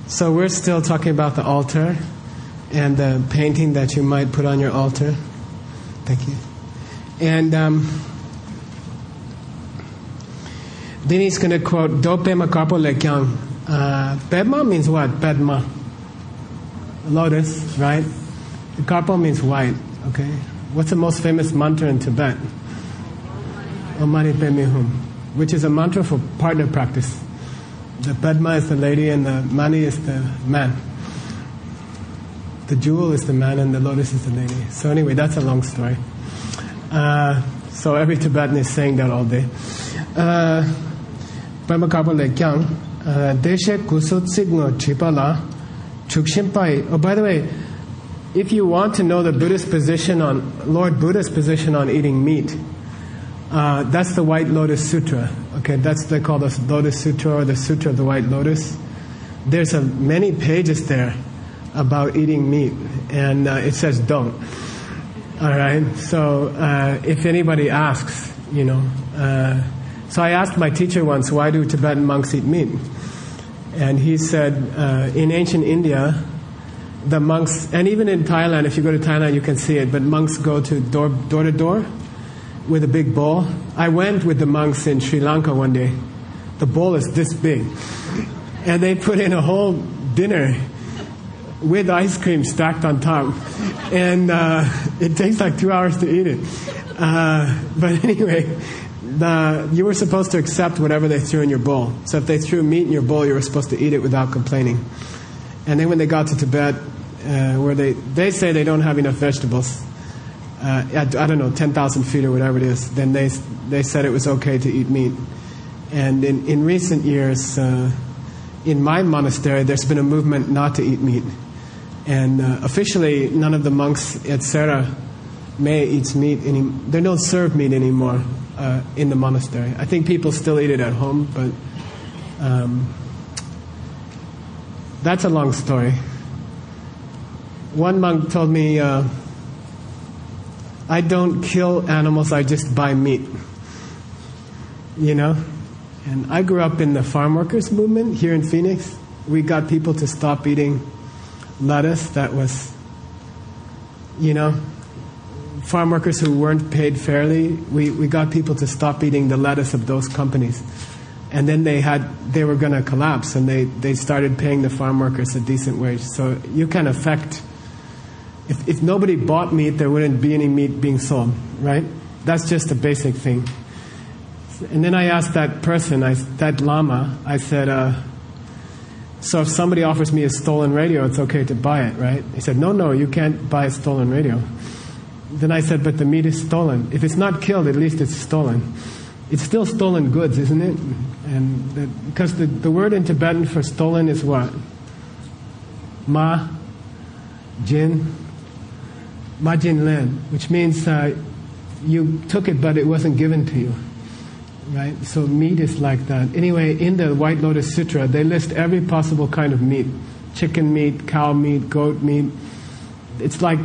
So we're still talking about the altar and the painting that you might put on your altar. Thank you. And then he's going to quote Do Pema Karpo Lekyang. Pema means what? Padma. Lotus, right? Karpo means white. Okay. What's the most famous mantra in Tibet? Om Mani Padme Hum, which is a mantra for partner practice. The Padma is the lady and the Mani is the man. The jewel is the man and the lotus is the lady. So anyway, that's a long story. So every Tibetan is saying that all day. Pema Karpo Lekyang, Deshe Kusut Signo Chipala, Chukshimpai. Oh, by the way, if you want to know the Buddhist position on, Lord Buddha's position on eating meat, that's the White Lotus Sutra. Okay, they call the Lotus Sutra or the Sutra of the White Lotus. There's many pages there about eating meat, and it says don't. All right, so if anybody asks, so I asked my teacher once, why do Tibetan monks eat meat? And he said, in ancient India, the monks, and even in Thailand, if you go to Thailand, you can see it, but monks go to door to door with a big bowl. I went with the monks in Sri Lanka one day. The bowl is this big. And they put in a whole dinner with ice cream stacked on top. And it takes like 2 hours to eat it. But anyway, you were supposed to accept whatever they threw in your bowl. So if they threw meat in your bowl, you were supposed to eat it without complaining. And then when they got to Tibet, where they say they don't have enough vegetables, I don't know, 10,000 feet or whatever it is, then they said it was okay to eat meat. And in recent years, in my monastery, there's been a movement not to eat meat. And officially, none of the monks at Sera May eats meat. They don't serve meat anymore in the monastery. I think people still eat it at home, but that's a long story. One monk told me, I don't kill animals, I just buy meat. And I grew up in the farm workers movement here in Phoenix. We got people to stop eating lettuce that was, farm workers who weren't paid fairly. We got people to stop eating the lettuce of those companies. And then they were going to collapse, and they started paying the farm workers a decent wage. So you can affect, if nobody bought meat, there wouldn't be any meat being sold, right? That's just a basic thing. And then I asked that person, that Lama, I said, so if somebody offers me a stolen radio, it's okay to buy it, right? He said, no, you can't buy a stolen radio. Then I said, but the meat is stolen. If it's not killed, at least it's stolen. It's still stolen goods, isn't it? And because the word in Tibetan for stolen is what? Ma jin len, which means you took it, but it wasn't given to you. Right? So meat is like that. Anyway, in the White Lotus Sutra, they list every possible kind of meat. Chicken meat, cow meat, goat meat. It's like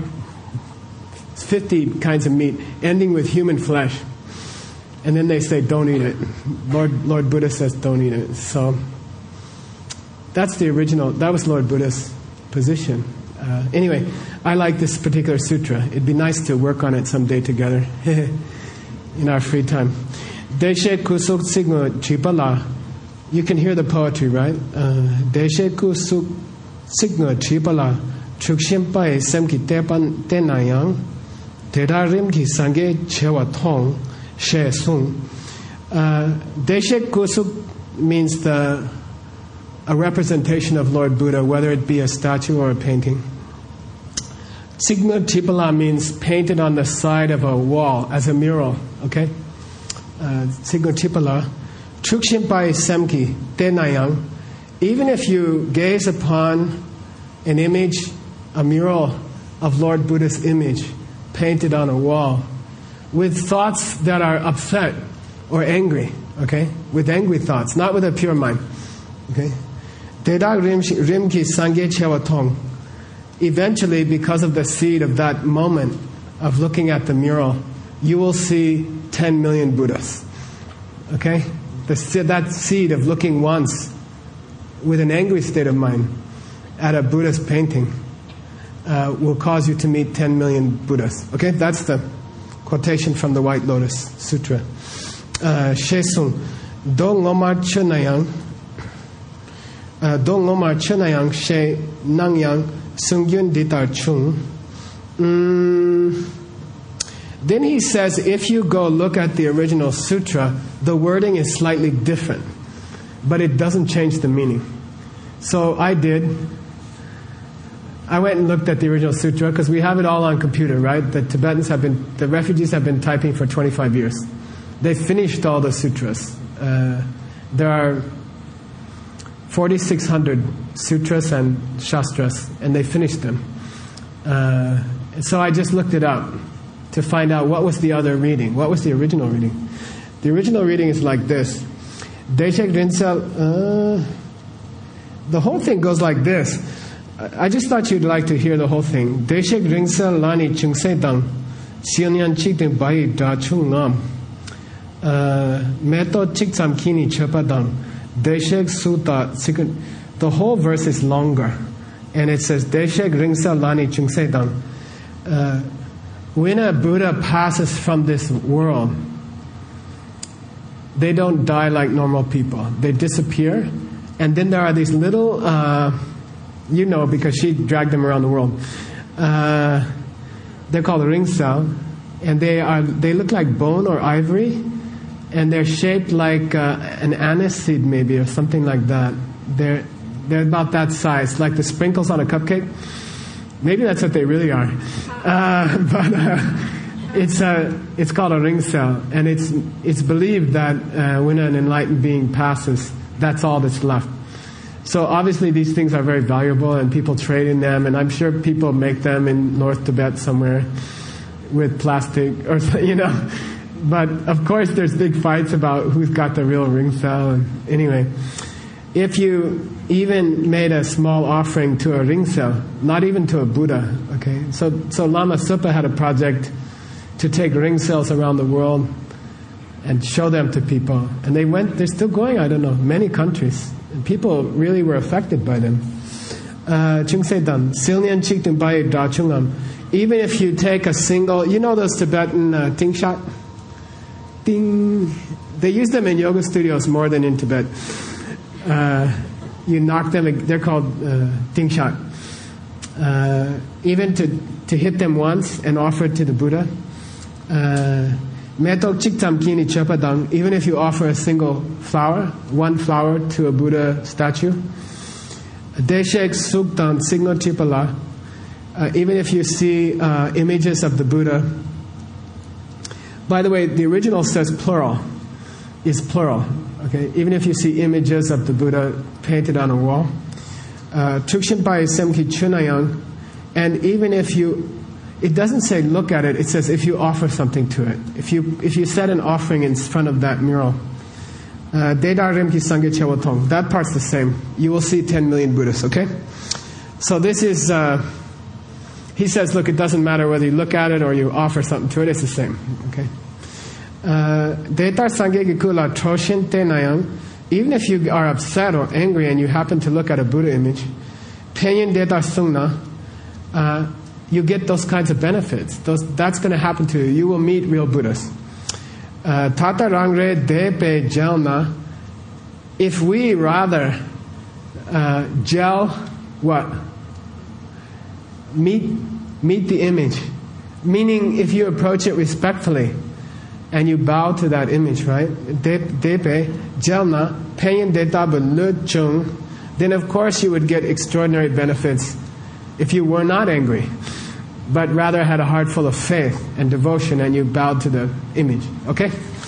50 kinds of meat, ending with human flesh. And then they say, don't eat it. Lord Buddha says, don't eat it. So that's the original, that was Lord Buddha's position. Anyway, I like this particular sutra. It'd be nice to work on it someday together in our free time. Deshe kusuk sigma chipala. You can hear the poetry, right? Deshe kusuk sigma chipala. Chukshimpai semki tepan tenayang. Terarim ki sange chewa tong she sung. Deshe kusuk means a representation of Lord Buddha, whether it be a statue or a painting. Sigma chipala means painted on the side of a wall as a mural, okay? Sigma chipala. Chukshimpai semki tenayang. Even if you gaze upon an image, a mural of Lord Buddha's image painted on a wall with thoughts that are upset or angry, okay? With angry thoughts, not with a pure mind, okay? Rimki sangye chewa tong. Eventually, because of the seed of that moment of looking at the mural, you will see 10 million Buddhas, okay? That seed of looking once with an angry state of mind at a Buddhist painting will cause you to meet 10 million Buddhas. Okay, that's the quotation from the White Lotus Sutra. Shesung do ngomar chunayang she nangyang sungyun ditar chung. Then he says, if you go look at the original sutra, the wording is slightly different, but it doesn't change the meaning. So I went and looked at the original sutra, because we have it all on computer, right? The refugees have been typing for 25 years. They finished all the sutras. There are 4,600 sutras and shastras, and they finished them. So I just looked it up to find out what was the other reading. What was the original reading? The original reading is like this. Deshek Rinzal, the whole thing goes like this. I just thought you'd like to hear the whole thing. Deshek Rinzal Lani Chungse Dang, Sionyan Chikdin Bai Da Chung Nam, Meto Chiksam Kini Chepa Dang, Deshek Sutta. The whole verse is longer, and it says Deshek Rinzal Lani Chungse Dang. When a Buddha passes from this world, they don't die like normal people. They disappear, and then there are these little, because she dragged them around the world. They're called ringcel, and they look like bone or ivory, and they're shaped like an anise seed maybe, or something like that. They're about that size, like the sprinkles on a cupcake. Maybe that's what they really are. It's called a ringcel, and it's believed that when an enlightened being passes, that's all that's left. So obviously these things are very valuable, and people trade in them, and I'm sure people make them in North Tibet somewhere with plastic, or But of course there's big fights about who's got the real ringcel. And anyway, if you even made a small offering to a ringcel, not even to a Buddha, okay? So Lama Supa had a project to take ringcels around the world and show them to people. And they're still going, I don't know, many countries. And people really were affected by them. Chungse-dan, Silnian Chikdun Bai Da Chungam. Even if you take a single, those Tibetan ting shot? Ding. They use them in yoga studios more than in Tibet. You knock them, they're called ting shot. Even to hit them once and offer it to the Buddha. Metok chiktam kini chapadang, even if you offer a single flower, one flower to a Buddha statue. Deshek suktan signo chipala, even if you see images of the Buddha. By the way, the original says plural, is plural. Okay, even if you see images of the Buddha painted on a wall. Chukshinpai semki chunayang, and even if it doesn't say look at it, it says if you offer something to it. If you set an offering in front of that mural, Dedar Rimki Sangye Chewatong, that part's the same. You will see 10 million Buddhas, okay? So this is, he says, look, it doesn't matter whether you look at it or you offer something to it, it's the same, okay? Detar Sangye Gikula Troshin Tenayang, even if you are upset or angry and you happen to look at a Buddha image, Penyin Detar Sungna, you get those kinds of benefits. That's going to happen to you. You will meet real Buddhas. Tata Rangre Depe Jelna, if we rather gel what? Meet the image. Meaning if you approach it respectfully and you bow to that image, right? Depe Jelna, Penyin Detabe Luchung, then of course you would get extraordinary benefits if you were not angry, but rather had a heart full of faith and devotion, and you bowed to the image. Okay?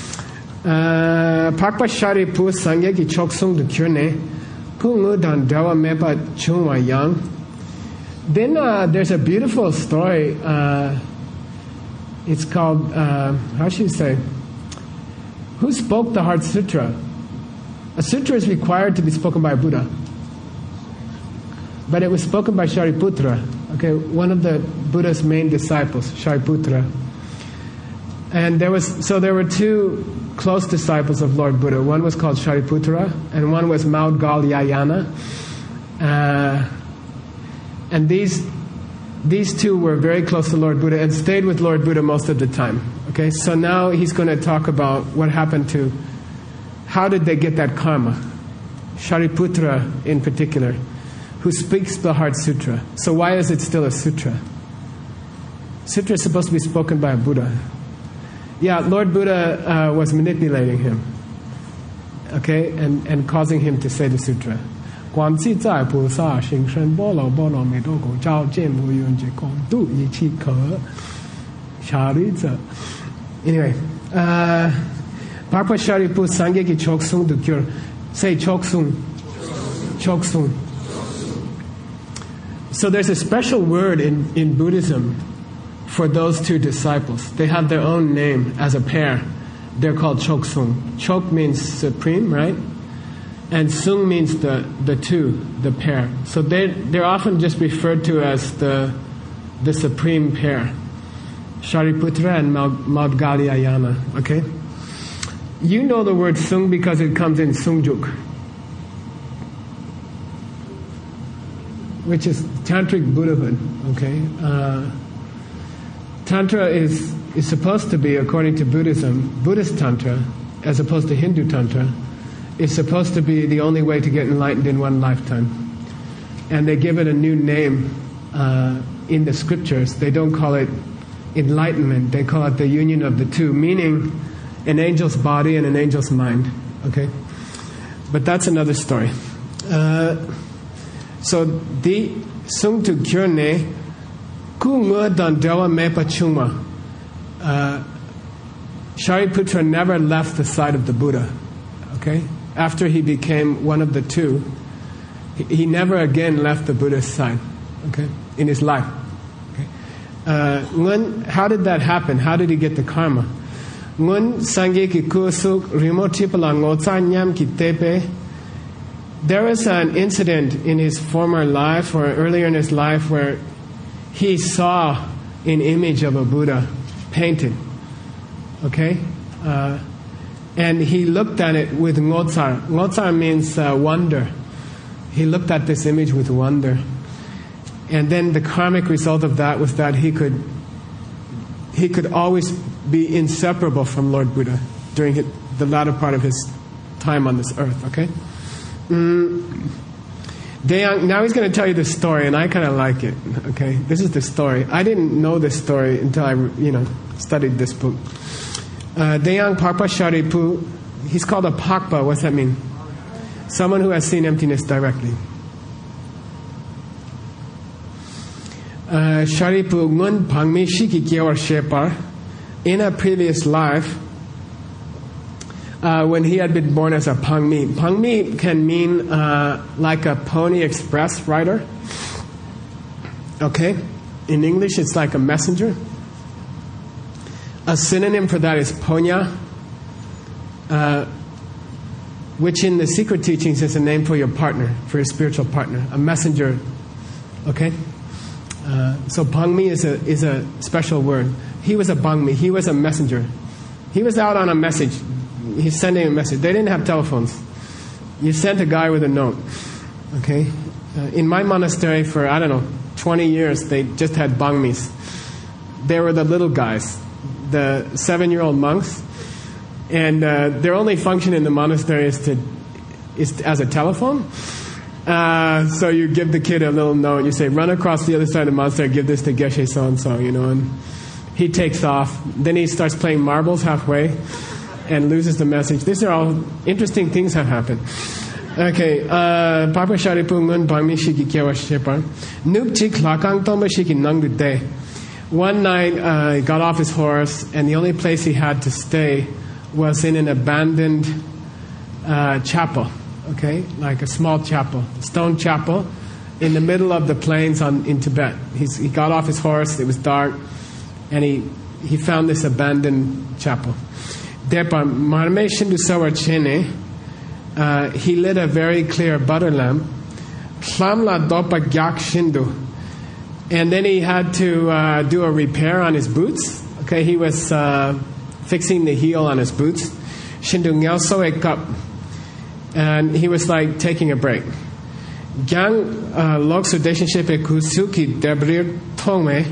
Pakpa Shari Pu Sangye Ki Choksung Du Kyurne, Kungu Dan Dawa Mepa Chungwa Yang. Then there's a beautiful story. It's called, how should you say? Who spoke the Heart Sutra? A sutra is required to be spoken by a Buddha. But it was spoken by Shariputra, okay, one of the Buddha's main disciples, Shariputra. And there were two close disciples of Lord Buddha. One was called Shariputra, and one was Maudgal Yayana. And these two were very close to Lord Buddha and stayed with Lord Buddha most of the time. Okay, so now he's going to talk about what happened to, how did they get that karma? Shariputra in particular, who speaks the Heart Sutra. So why is it still a sutra? Sutra is supposed to be spoken by a Buddha. Yeah, Lord Buddha was manipulating him, okay, and causing him to say the sutra. Anyway, Parpa Sharipu Sangye ki Choksung Dukyur. Say Choksung. Choksung. So there's a special word in Buddhism for those two disciples. They have their own name as a pair. They're called Choksung. Chok means supreme, right? And Sung means the two, the pair. So they're often just referred to as the supreme pair. Shariputra and Maudgalyayana. Okay? You know the word Sung because it comes in Sungjuk, which is Tantric Buddhahood. Okay? Tantra is supposed to be, according to Buddhism, Buddhist Tantra, as opposed to Hindu Tantra, is supposed to be the only way to get enlightened in one lifetime. And they give it a new name in the scriptures. They don't call it enlightenment. They call it the union of the two, meaning an angel's body and an angel's mind. Okay? But that's another story. So, the Sung Tu Kyurne Ku Ngue Dan Dewa Mepa Chungma. Shariputra never left the side of the Buddha. Okay? After he became one of the two, he never again left the Buddha's side. Okay? In his life. Okay? How did that happen? How did he get the karma? Ngun Sangye ki kusuk rimoti palangotsa nyam ki tepe. There was an incident in his former life or earlier in his life where he saw an image of a Buddha painted. Okay? And he looked at it with ngotsar. Ngotsar means wonder. He looked at this image with wonder. And then the karmic result of that was that he could always be inseparable from Lord Buddha during the latter part of his time on this earth. Okay? Now he's going to tell you the story, and I kind of like it. Okay? This is the story. I didn't know this story until I, studied this book. Deyang Parpa Sharipu, he's called a Pakpa. What's that mean? Someone who has seen emptiness directly. Sharipu Ngun Pangmi Shiki Kyawar Shepar. In a previous life, when he had been born as a Pangmi. Pangmi can mean like a Pony Express rider. Okay? In English, it's like a messenger. A synonym for that is Ponya, which in the secret teachings is a name for your partner, for your spiritual partner, a messenger. Okay? So Pangmi is a special word. He was a Pangmi. He was a messenger. He was out on a message. He's sending a message. They didn't have telephones. You sent a guy with a note. Okay? In my monastery for, 20 years, they just had Pangmis. They were the little guys, the 7-year-old monks. And their only function in the monastery is as a telephone. So you give the kid a little note. You say, run across the other side of the monastery, give this to Geshe so-and-so, and he takes off. Then he starts playing marbles halfway and loses the message. These are all interesting things have happened. Okay, Papa Sharipungun Pangmi Shiki Kyewa Shepar. Nupchik Lakang Tomba Shiki Nangdu Day. One night, he got off his horse, and the only place he had to stay was in an abandoned chapel. Okay, like a small chapel, stone chapel, in the middle of the plains in Tibet. He got off his horse. It was dark, and he found this abandoned chapel. Depa marme shindu sawar chene. He lit a very clear butter lamp. Klamla dopa gyak shindu. And then he had to do a repair on his boots. Okay, he was fixing the heel on his boots. Shindu ngelso ek up. And he was like taking a break. Gang log relationship kusuki debrir tome.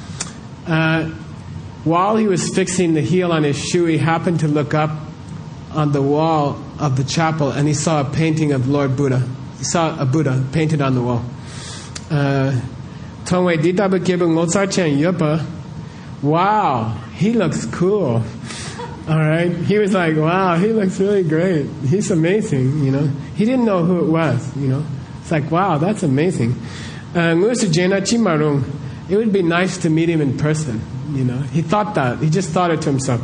While he was fixing the heel on his shoe, he happened to look up on the wall of the chapel and he saw a painting of Lord Buddha. He saw a Buddha painted on the wall. Wow, he looks cool. All right, he was like, wow, he looks really great. He's amazing, you know. He didn't know who it was, you know. It's like, wow, that's amazing. It would be nice to meet him in person, you know. He thought that. He just thought it to himself.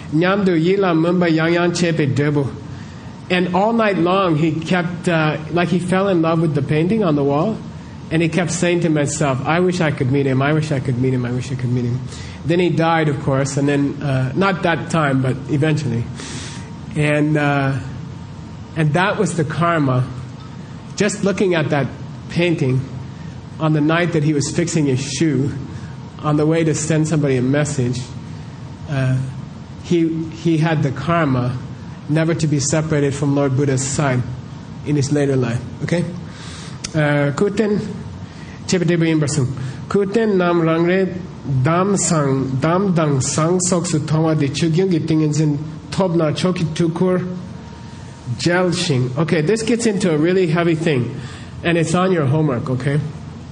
And all night long he kept, like he fell in love with the painting on the wall, and he kept saying to himself, I wish I could meet him, I wish I could meet him, I wish I could meet him. Then he died, of course, and then, not that time, but eventually. And that was the karma. Just looking at that painting on the night that he was fixing his shoe, on the way to send somebody a message, he had the karma never to be separated from Lord Buddha's side in his later life. Okay? Kuten Kuten nam rangre dam dang sang sok su tongwa de chugyung giting in tobna choki tukur jelshing. Okay, this gets into a really heavy thing, and it's on your homework, okay?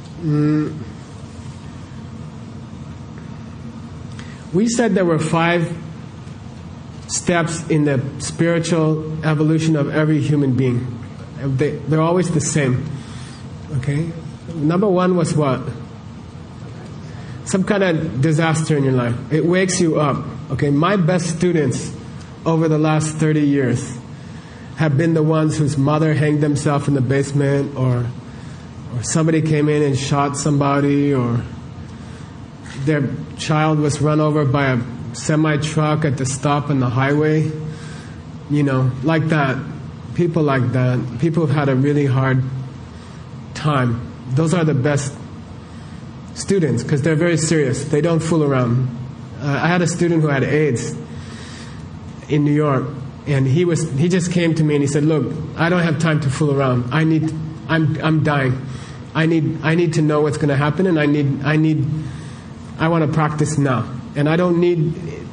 We said there were 5 steps in the spiritual evolution of every human being. They're always the same. Okay? Number 1 was what? Some kind of disaster in your life. It wakes you up. Okay? My best students over the last 30 years have been the ones whose mother hanged themselves in the basement, or somebody came in and shot somebody, or their child was run over by a semi-truck at the stop on the highway. You know, like that. People like that. People who've had a really hard time. Those are the best students because they're very serious. They don't fool around. I had a student who had AIDS in New York, and he just came to me and he said, "Look, I don't have time to fool around. I'm dying. I need to know what's going to happen, and I want to practice now, and I don't need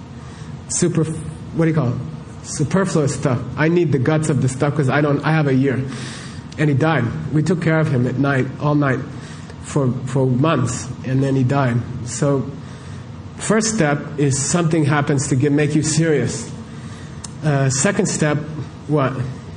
superfluous stuff. I need the guts of the stuff because I have a year." And he died. We took care of him at night, all night, for months, and then he died. So, first step is something happens to make you serious. Second step, what?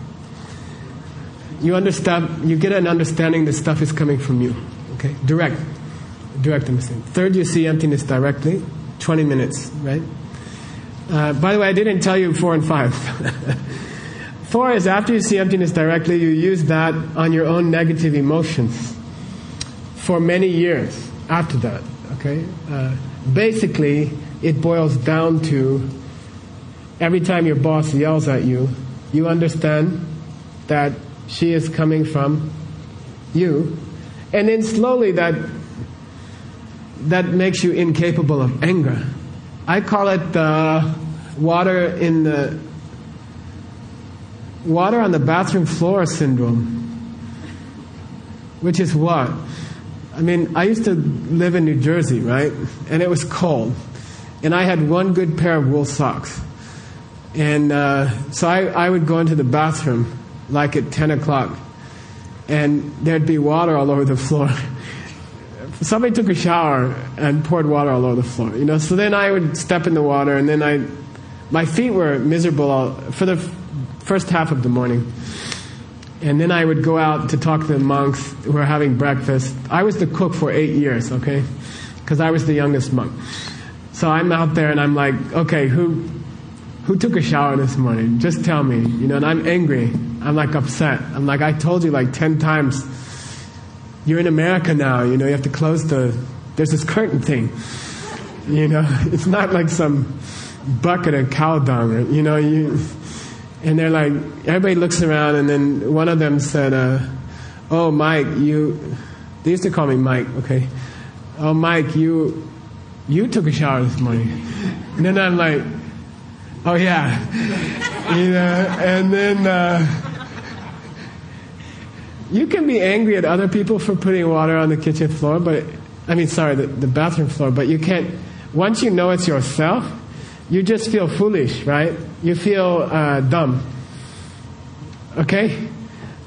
You understand. You get an understanding that stuff is coming from you. Okay, direct understanding. Third, you see emptiness directly. 20 minutes, right? By the way, I didn't tell you 4 and 5. 4 is after you see emptiness directly, you use that on your own negative emotions for many years after that. Okay, basically, it boils down to every time your boss yells at you, you understand that she is coming from you, and then slowly that makes you incapable of anger. I call it water on the bathroom floor syndrome, which is what? I mean, I used to live in New Jersey, right? And it was cold, and I had one good pair of wool socks, and so I would go into the bathroom like at 10 o'clock, and there'd be water all over the floor. Somebody took a shower and poured water all over the floor, you know. So then I would step in the water, and then my feet were miserable for the first half of the morning. And then I would go out to talk to the monks who were having breakfast. I was the cook for 8 years, okay, because I was the youngest monk. So I'm out there, and I'm like, okay, who took a shower this morning? Just tell me, you know. And I'm angry. I'm like upset. I'm like, I told you like 10 times. You're in America now, you know, you have to close there's this curtain thing, you know, it's not like some bucket of cow dung, you know, and they're like, everybody looks around, and then one of them said, oh, Mike, they used to call me Mike, okay, oh, Mike, you took a shower this morning. And then I'm like, oh, yeah, you know, and then, You can be angry at other people for putting water on the kitchen floor, but the bathroom floor, but you can't. Once you know it's yourself, you just feel foolish, right? You feel dumb. Okay?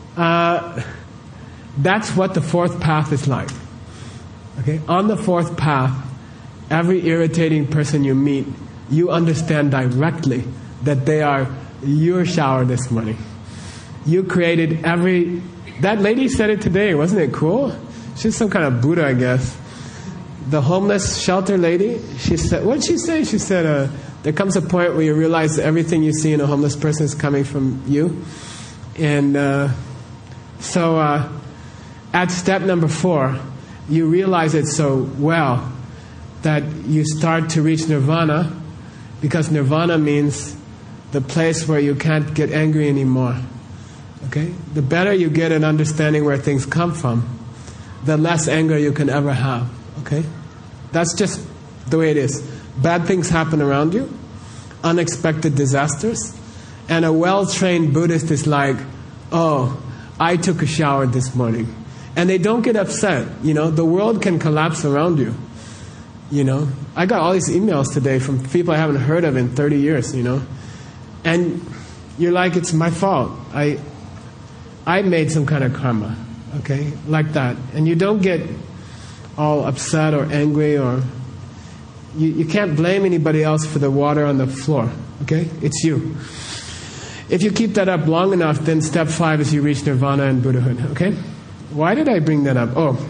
That's what the fourth path is like. Okay? On the fourth path, every irritating person you meet, you understand directly that they are your shower this morning. You created every... That lady said it today, wasn't it cool? She's some kind of Buddha, I guess. The homeless shelter lady, she said... What did she say? She said, there comes a point where you realize that everything you see in a homeless person is coming from you. And so at step number 4, you realize it so well that you start to reach nirvana, because nirvana means the place where you can't get angry anymore. Okay? The better you get at understanding where things come from, the less anger you can ever have. Okay? That's just the way it is. Bad things happen around you, unexpected disasters, and a well-trained Buddhist is like, oh, I took a shower this morning. And they don't get upset. The world can collapse around you. I got all these emails today from people I haven't heard of in 30 years, And you're like, it's my fault. I made some kind of karma, okay? Like that. And you don't get all upset or angry, or... You can't blame anybody else for the water on the floor, okay? It's you. If you keep that up long enough, then step 5 is you reach nirvana and Buddhahood, okay? Why did I bring that up? Oh.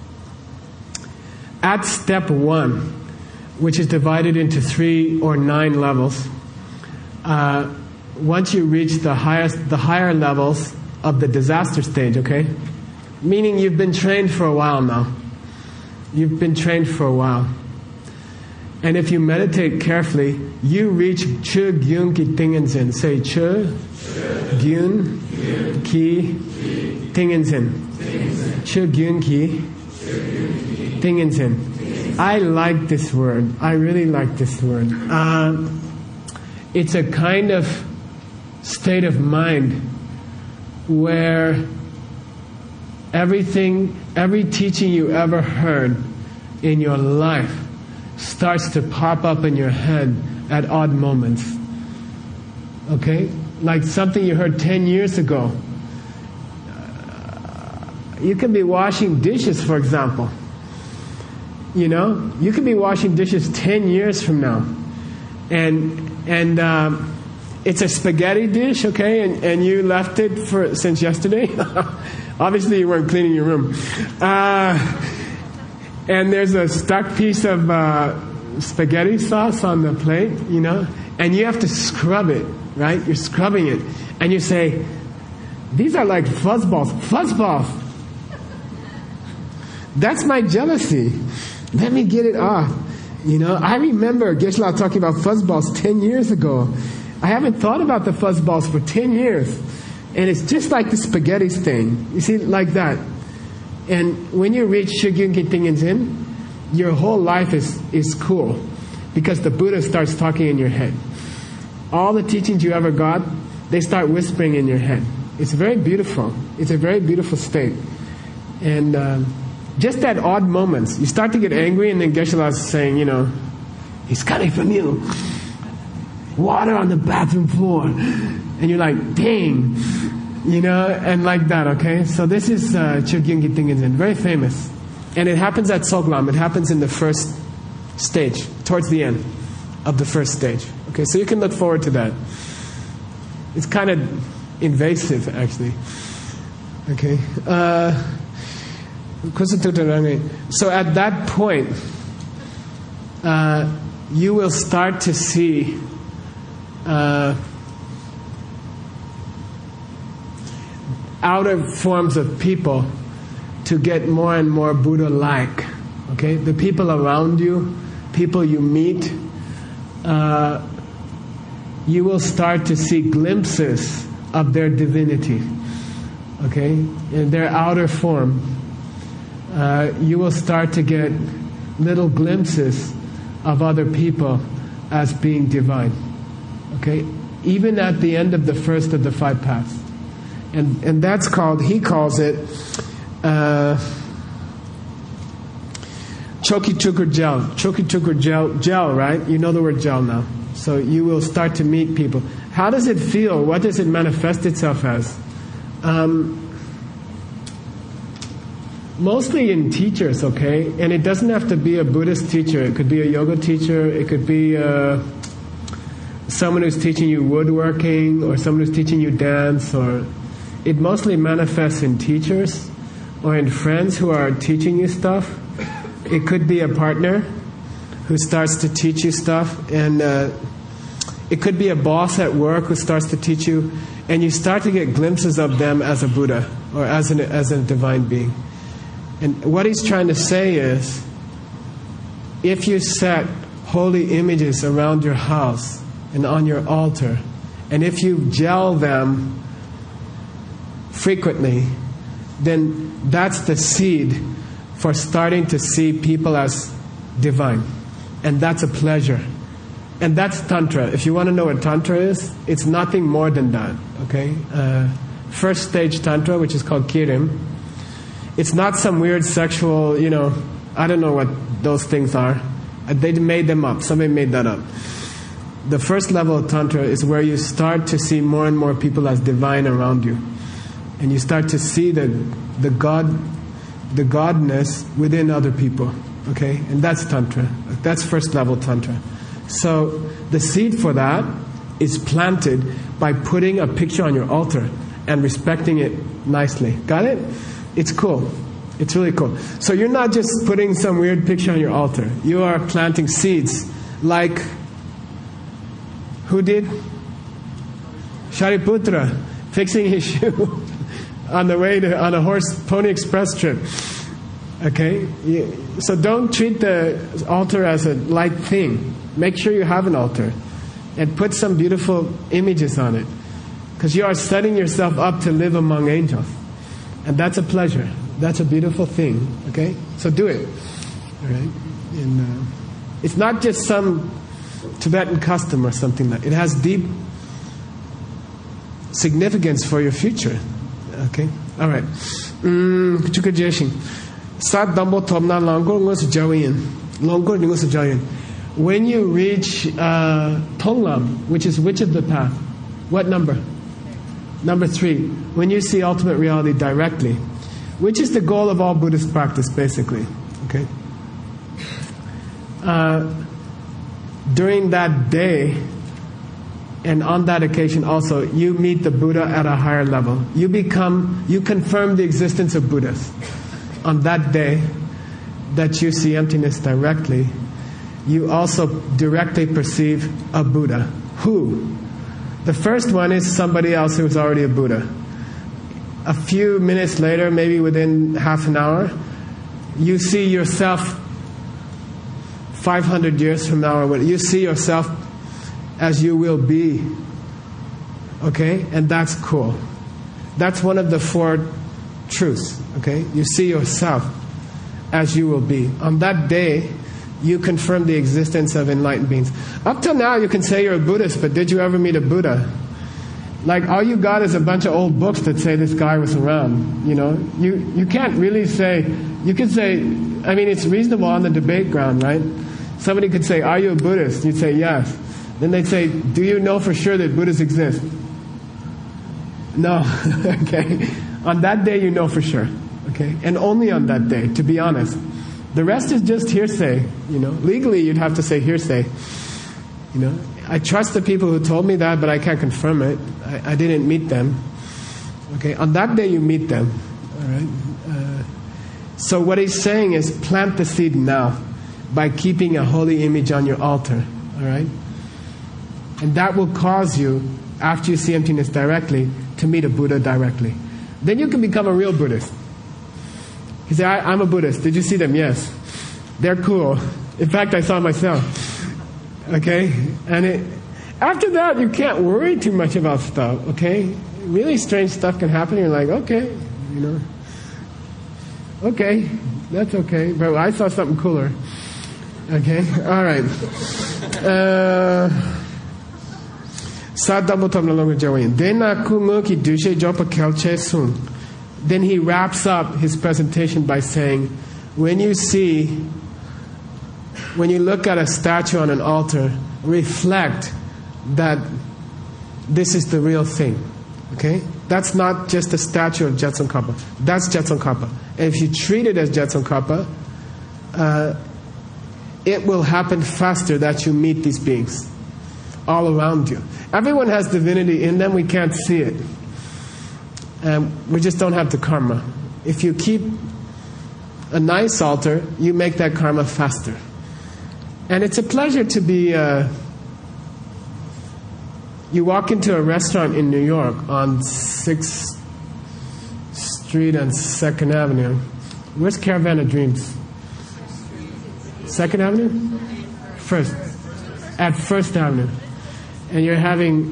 At step 1, which is divided into 3 or 9 levels, once you reach the higher levels of the disaster stage, okay? Meaning you've been trained for a while now. You've been trained for a while. And if you meditate carefully, you reach Chö Gyun Ki Tingen Zen. Say Chö Gyun Ki Tingen Zen. Chö Gyun Ki Tingen Zen. I like this word. I really like this word. It's a kind of state of mind where every teaching you ever heard in your life starts to pop up in your head at odd moments. Okay? Like something you heard 10 years ago. You can be washing dishes, for example. You can be washing dishes 10 years from now. And it's a spaghetti dish, okay? And you left it since yesterday. Obviously you weren't cleaning your room. And there's a stuck piece of spaghetti sauce on the plate, and you have to scrub it, right? You're scrubbing it. And you say, these are like fuzzballs. Fuzzballs! That's my jealousy. Let me get it off. I remember Geshe-la talking about fuzzballs 10 years ago. I haven't thought about the fuzzballs for 10 years. And it's just like the spaghetti thing. You see, like that. And when you reach Chö Gyun Ki Tingen Zen, your whole life is cool, because the Buddha starts talking in your head. All the teachings you ever got, they start whispering in your head. It's very beautiful. It's a very beautiful state. And just at odd moments, you start to get angry, and then Geshe-la is saying, he's coming from you. Water on the bathroom floor. And you're like, dang. And like that, okay? So this is Chö Gyun Ki Tingen Zen, very famous. And it happens at Soglam. It happens in the first stage, towards the end of the first stage. Okay, so you can look forward to that. It's kind of invasive, actually. Okay. So at that point, you will start to see outer forms of people to get more and more Buddha-like. Okay? The people around you, people you meet, you will start to see glimpses of their divinity. Okay? In their outer form. You will start to get little glimpses of other people as being divine. Okay? Even at the end of the first of the 5 paths. And that's called, he calls it Choki Chukur Gel. Choki Chukur gel, right? You know the word gel now. So you will start to meet people. How does it feel? What does it manifest itself as? Mostly in teachers, okay? And it doesn't have to be a Buddhist teacher. It could be a yoga teacher. It could be someone who's teaching you woodworking, or someone who's teaching you dance. Or it mostly manifests in teachers or in friends who are teaching you stuff. It could be a partner who starts to teach you stuff. And it could be a boss at work who starts to teach you. And you start to get glimpses of them as a Buddha or as a divine being. And what he's trying to say is, if you set holy images around your house and on your altar, and if you gel them frequently, then that's the seed for starting to see people as divine. And that's a pleasure. And that's Tantra. If you want to know what Tantra is, it's nothing more than that. Okay? First stage Tantra, which is called Kirim. It's not some weird sexual, I don't know what those things are. They made them up. Somebody made that up. The first level of Tantra is where you start to see more and more people as divine around you. And you start to see the godness within other people. Okay? And that's Tantra. That's first level Tantra. So the seed for that is planted by putting a picture on your altar and respecting it nicely. Got it? It's cool. It's really cool. So you're not just putting some weird picture on your altar. You are planting seeds like, who did? Shariputra, fixing his shoe on the way on a Pony Express trip. Okay? So don't treat the altar as a light thing. Make sure you have an altar and put some beautiful images on it, because you are setting yourself up to live among angels. And that's a pleasure. That's a beautiful thing. Okay? So do it. All right? And it's not just some Tibetan custom or something like that. It has deep significance for your future. Okay? All right. When you reach Tonglam, which is which of the path? What number? Number 3. When you see ultimate reality directly, which is the goal of all Buddhist practice, basically. Okay. During that day, and on that occasion also, you meet the Buddha at a higher level. You confirm the existence of Buddhas. On that day that you see emptiness directly, you also directly perceive a Buddha. Who? The first one is somebody else who's already a Buddha. A few minutes later, maybe within half an hour, you see yourself 500 years from now, or you see yourself as you will be. Okay? And that's cool. That's one of the 4 truths. Okay? You see yourself as you will be. On that day, you confirm the existence of enlightened beings. Up till now, you can say you're a Buddhist, but did you ever meet a Buddha? Like, all you got is a bunch of old books that say this guy was around. You can't really say. You could say, it's reasonable on the debate ground, right? Somebody could say, "Are you a Buddhist?" You'd say, "Yes." Then they'd say, "Do you know for sure that Buddhas exist?" No. Okay. On that day, you know for sure. Okay, and only on that day, to be honest. The rest is just hearsay. Legally, you'd have to say hearsay. I trust the people who told me that, but I can't confirm it. I didn't meet them. Okay, on that day you meet them. All right. So what he's saying is plant the seed now by keeping a holy image on your altar. All right, and that will cause you, after you see emptiness directly, to meet a Buddha directly. Then you can become a real Buddhist. He said, I'm a Buddhist. Did you see them? Yes. They're cool. In fact, I saw myself. Okay? And after that, you can't worry too much about stuff. Okay? Really strange stuff can happen. You're like, okay. Okay. That's okay. But I saw something cooler. Okay? All right. Then he wraps up his presentation by saying, when you look at a statue on an altar, reflect that this is the real thing. Okay? That's not just a statue of Jetsun Kappa. That's Jetsun Kappa. And if you treat it as Jetsun Kappa, it will happen faster that you meet these beings all around you. Everyone has divinity in them. We can't see it. We just don't have the karma. If you keep a nice altar, you make that karma faster. And it's a pleasure to be... you walk into a restaurant in New York on 6th Street and 2nd Avenue. Where's Caravan of Dreams? 2nd Avenue? First. At 1st Avenue. And you're having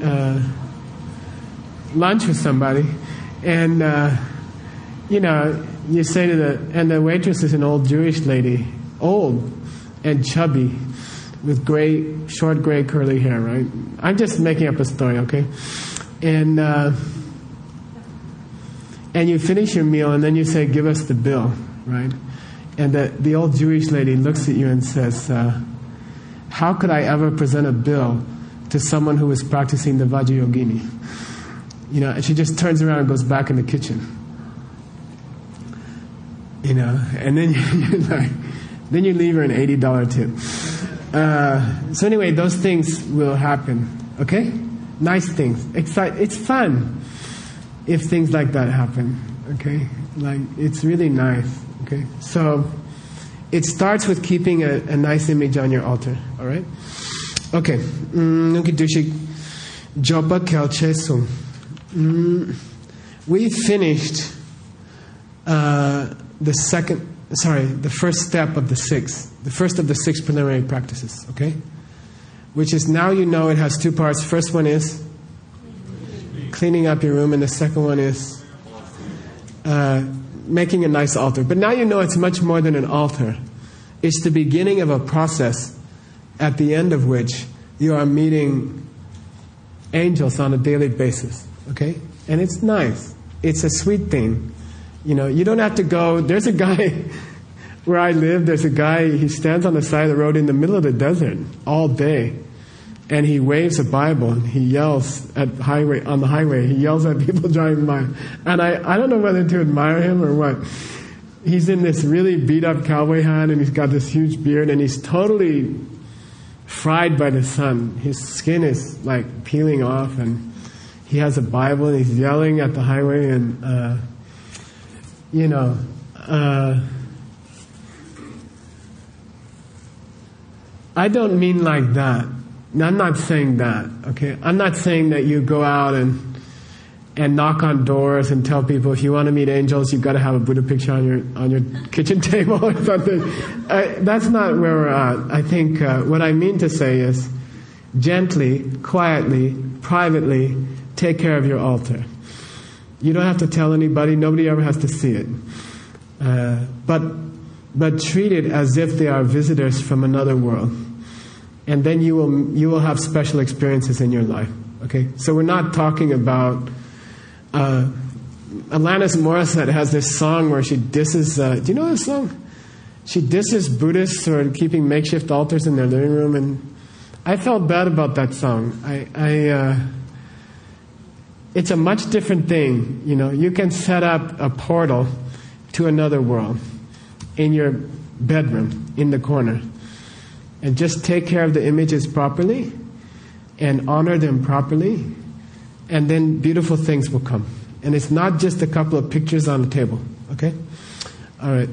lunch with somebody, and you say to the waitress is an old Jewish lady, old and chubby, with short gray curly hair, right? I'm just making up a story, okay? And you finish your meal, and then you say, give us the bill, right? And the old Jewish lady looks at you and says, how could I ever present a bill to someone who is practicing the Vajrayogini? And she just turns around and goes back in the kitchen. And then then you leave her an $80 tip. So anyway, those things will happen. Okay? Nice things. It's fun if things like that happen. Okay? It's really nice. Okay? So it starts with keeping a nice image on your altar. All right? Okay. We finished the first step of the 6. The first of the 6 preliminary practices. Okay? Which is, now you know it has 2 parts. First one is cleaning up your room, and the second one is making a nice altar. But now you know it's much more than an altar. It's the beginning of a process at the end of which you are meeting angels on a daily basis. Okay? And it's nice. It's a sweet thing. You don't have to go. There's a guy where I live, there's a guy, he stands on the side of the road in the middle of the desert all day. And he waves a Bible, and he yells on the highway. He yells at people driving by. And I don't know whether to admire him or what. He's in this really beat up cowboy hat, and he's got this huge beard, and he's totally fried by the sun. His skin is like peeling off, and he has a Bible, and he's yelling at the highway, and I don't mean like that. I'm not saying that, okay? I'm not saying that you go out and knock on doors and tell people, if you want to meet angels, you've got to have a Buddha picture on your kitchen table or something. That's not where we're at. I think what I mean to say is, gently, quietly, privately, take care of your altar. You don't have to tell anybody. Nobody ever has to see it. But treat it as if they are visitors from another world. And then you will have special experiences in your life. Okay? So we're not talking about... Alanis Morissette has this song where she disses... do you know this song? She disses Buddhists who are keeping makeshift altars in their living room. And I felt bad about that song. It's a much different thing. You can set up a portal to another world in your bedroom, in the corner. And just take care of the images properly and honor them properly, and then beautiful things will come. And it's not just a couple of pictures on the table. Okay? All right.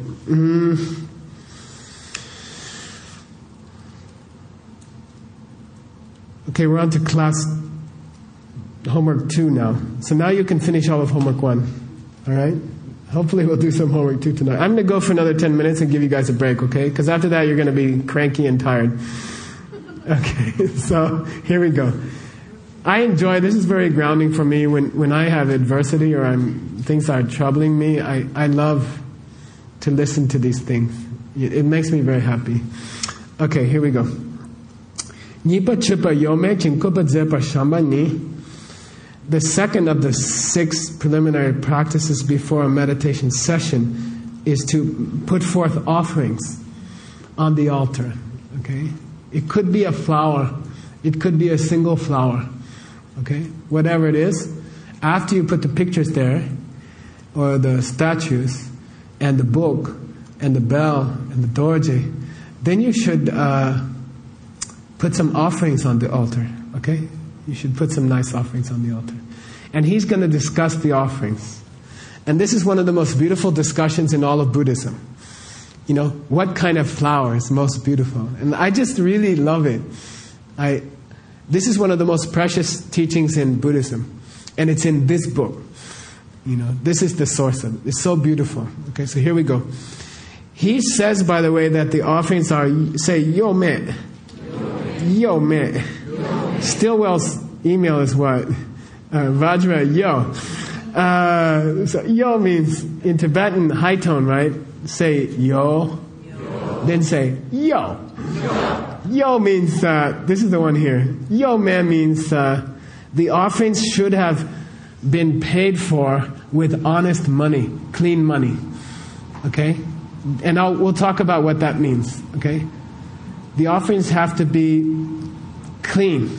Okay, we're on to class homework 2 now. So now you can finish all of homework 1. All right? Hopefully we'll do some homework 2 tonight. I'm going to go for another 10 minutes and give you guys a break, okay? Because after that you're going to be cranky and tired. Okay, so here we go. I enjoy, this is very grounding for me when I have adversity or things are troubling me. I love to listen to these things. It makes me very happy. Okay, here we go. Nipa Chipa Yome Chinkupa Zepa Shambani. The second of the 6 preliminary practices before a meditation session is to put forth offerings on the altar. Okay? It could be a flower. It could be a single flower. Okay? Whatever it is, after you put the pictures there, or the statues, and the book, and the bell, and the dorje, then you should put some offerings on the altar. Okay? You should put some nice offerings on the altar. And he's going to discuss the offerings. And this is one of the most beautiful discussions in all of Buddhism. You know, what kind of flower is most beautiful? And I just really love it. This is one of the most precious teachings in Buddhism. And it's in this book. You know, this is the source of it. It's so beautiful. Okay, so here we go. He says, by the way, that the offerings are, say, yo me. Yo me. Stillwell's email is what? Vajra, yo. So yo means, in Tibetan, high tone, right? Say yo. Then say yo. Yo means, this is the one here. Yo me means the offerings should have been paid for with honest money, clean money. Okay? And we'll talk about what that means. Okay? The offerings have to be clean.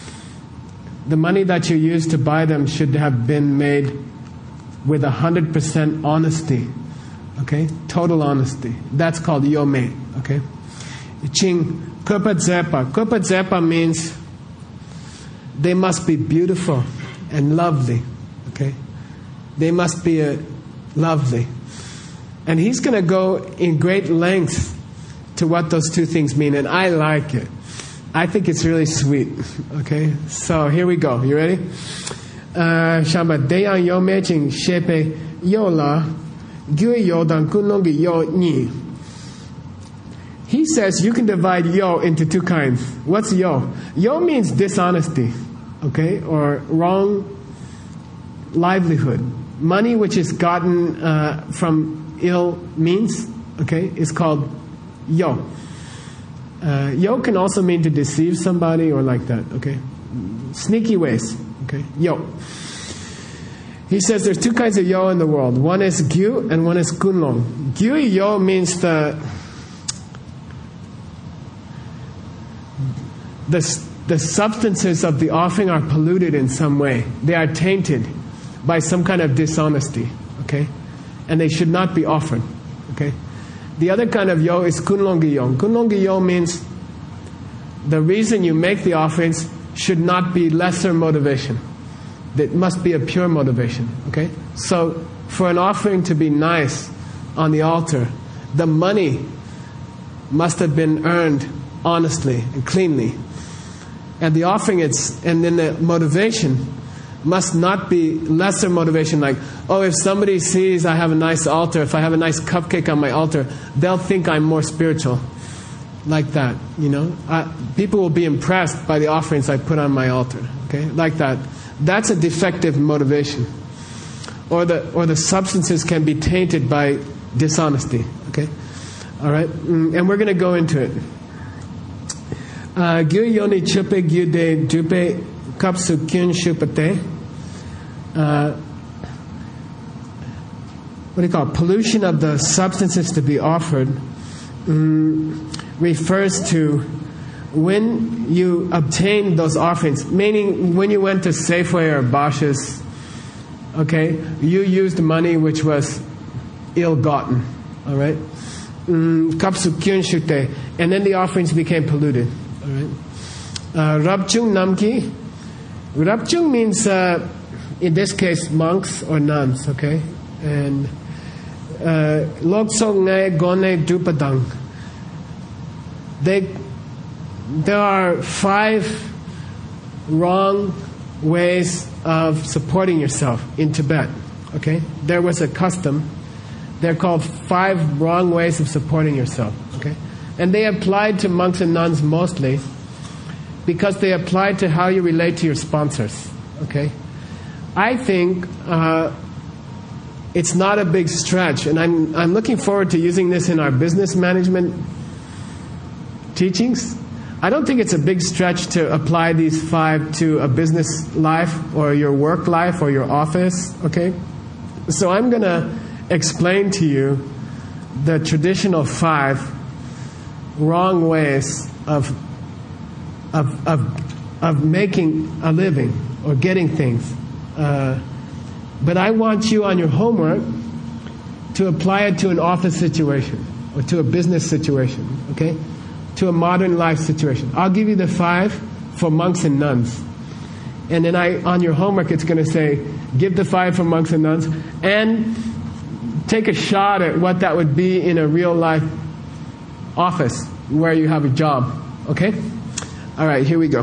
The money that you use to buy them should have been made with 100% honesty. Okay? Total honesty. That's called yome. Okay? Ching Kupa Zepa. Kupa Zepa means they must be beautiful and lovely. Okay? They must be lovely. And he's going to go in great lengths to what those two things mean. And I like it. I think it's really sweet. Okay? So here we go. You ready? Shamba Deyan Yo Meching Shepe Yola Gui Yo Dan Kunongi Yo Ni. He says you can divide yo into 2 kinds. What's yo? Yo means dishonesty. Okay? Or wrong livelihood. Money which is gotten from ill means, okay, is called yo. Yo can also mean to deceive somebody or like that, okay? Sneaky ways, okay? Yo. He says there's 2 kinds of yo in the world. One is gyu and one is kunlong. Gyu yo means the substances of the offering are polluted in some way. They are tainted by some kind of dishonesty, okay? And they should not be offered, okay? The other kind of yo is kunlongi yo. Kunlongi yo means the reason you make the offerings should not be lesser motivation. It must be a pure motivation, okay? So for an offering to be nice on the altar, the money must have been earned honestly and cleanly. And the offering, and then the motivation must not be lesser motivation like, oh, if somebody sees I have a nice altar, if I have a nice cupcake on my altar, they'll think I'm more spiritual. Like that, you know. People will be impressed by the offerings I put on my altar. Okay, like that. That's a defective motivation. Or the substances can be tainted by dishonesty. Okay, all right, and we're going to go into it. Gyu yoni chupe gyu de dupe kapsu kyun shupate. What do you call it? Pollution of the substances to be offered refers to when you obtained those offerings, meaning when you went to Safeway or Bosch's, okay, you used money which was ill-gotten, all right? Kapsu kyun shute, and then the offerings became polluted, all right? Rabchung namki. Rabchung means, in this case, monks or nuns, okay? And Loksong ne gone dupadang. There are 5 wrong ways of supporting yourself in Tibet, okay? There was a custom. They're called 5 wrong ways of supporting yourself, okay? And they applied to monks and nuns mostly because they applied to how you relate to your sponsors, okay? I think it's not a big stretch, and I'm looking forward to using this in our business management teachings. I don't think it's a big stretch to apply these 5 to a business life or your work life or your office, okay? So I'm going to explain to you the traditional 5 wrong ways of making a living or getting things. But I want you on your homework to apply it to an office situation or to a business situation, okay? To a modern life situation. I'll give you the 5 for monks and nuns. And then on your homework it's going to say, give the 5 for monks and nuns, and take a shot at what that would be in a real life office where you have a job. Okay? Alright, here we go.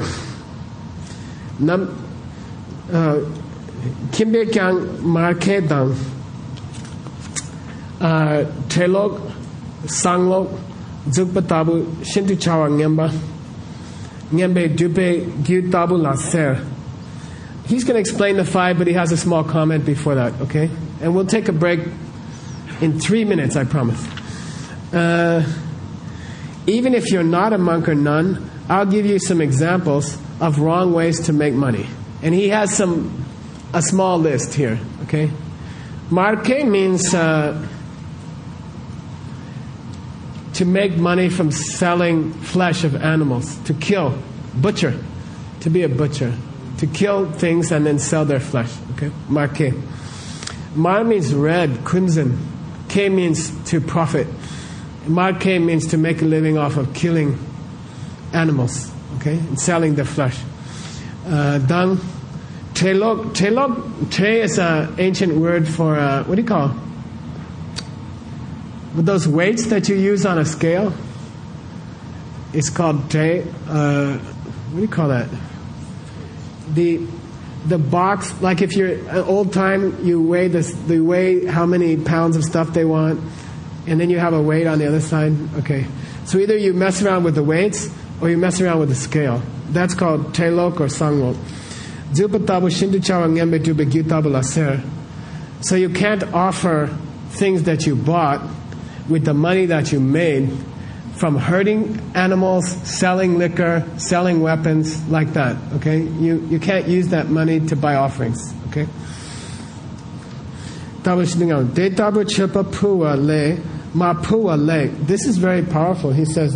Kimbe kyang marke dang Trelok Sanglok Zukpatabu Shintu Chawa Ngemba Ngembe Dupe Gyutabu Laser. He's going to explain the 5, but he has a small comment before that, okay? And we'll take a break in 3 minutes, I promise. Even if you're not a monk or nun, I'll give you some examples of wrong ways to make money. And he has a small list here, okay? Marke means to make money from selling flesh of animals, to kill, butcher, to be a butcher, to kill things and then sell their flesh, okay? Marke. Mar means red, crimson. Ke means to profit. Marke means to make a living off of killing animals, okay, and selling their flesh. Dang. Trelok. Tre is an ancient word for, what do you call it? With those weights that you use on a scale, it's called tre. What do you call that? The box, like if you're old time, you weigh how many pounds of stuff they want, and then you have a weight on the other side. Okay, so either you mess around with the weights or you mess around with the scale. That's called Trelok or Sanglok. So you can't offer things that you bought with the money that you made from hurting animals, selling liquor, selling weapons, like that, okay? You can't use that money to buy offerings, okay? This is very powerful. He says,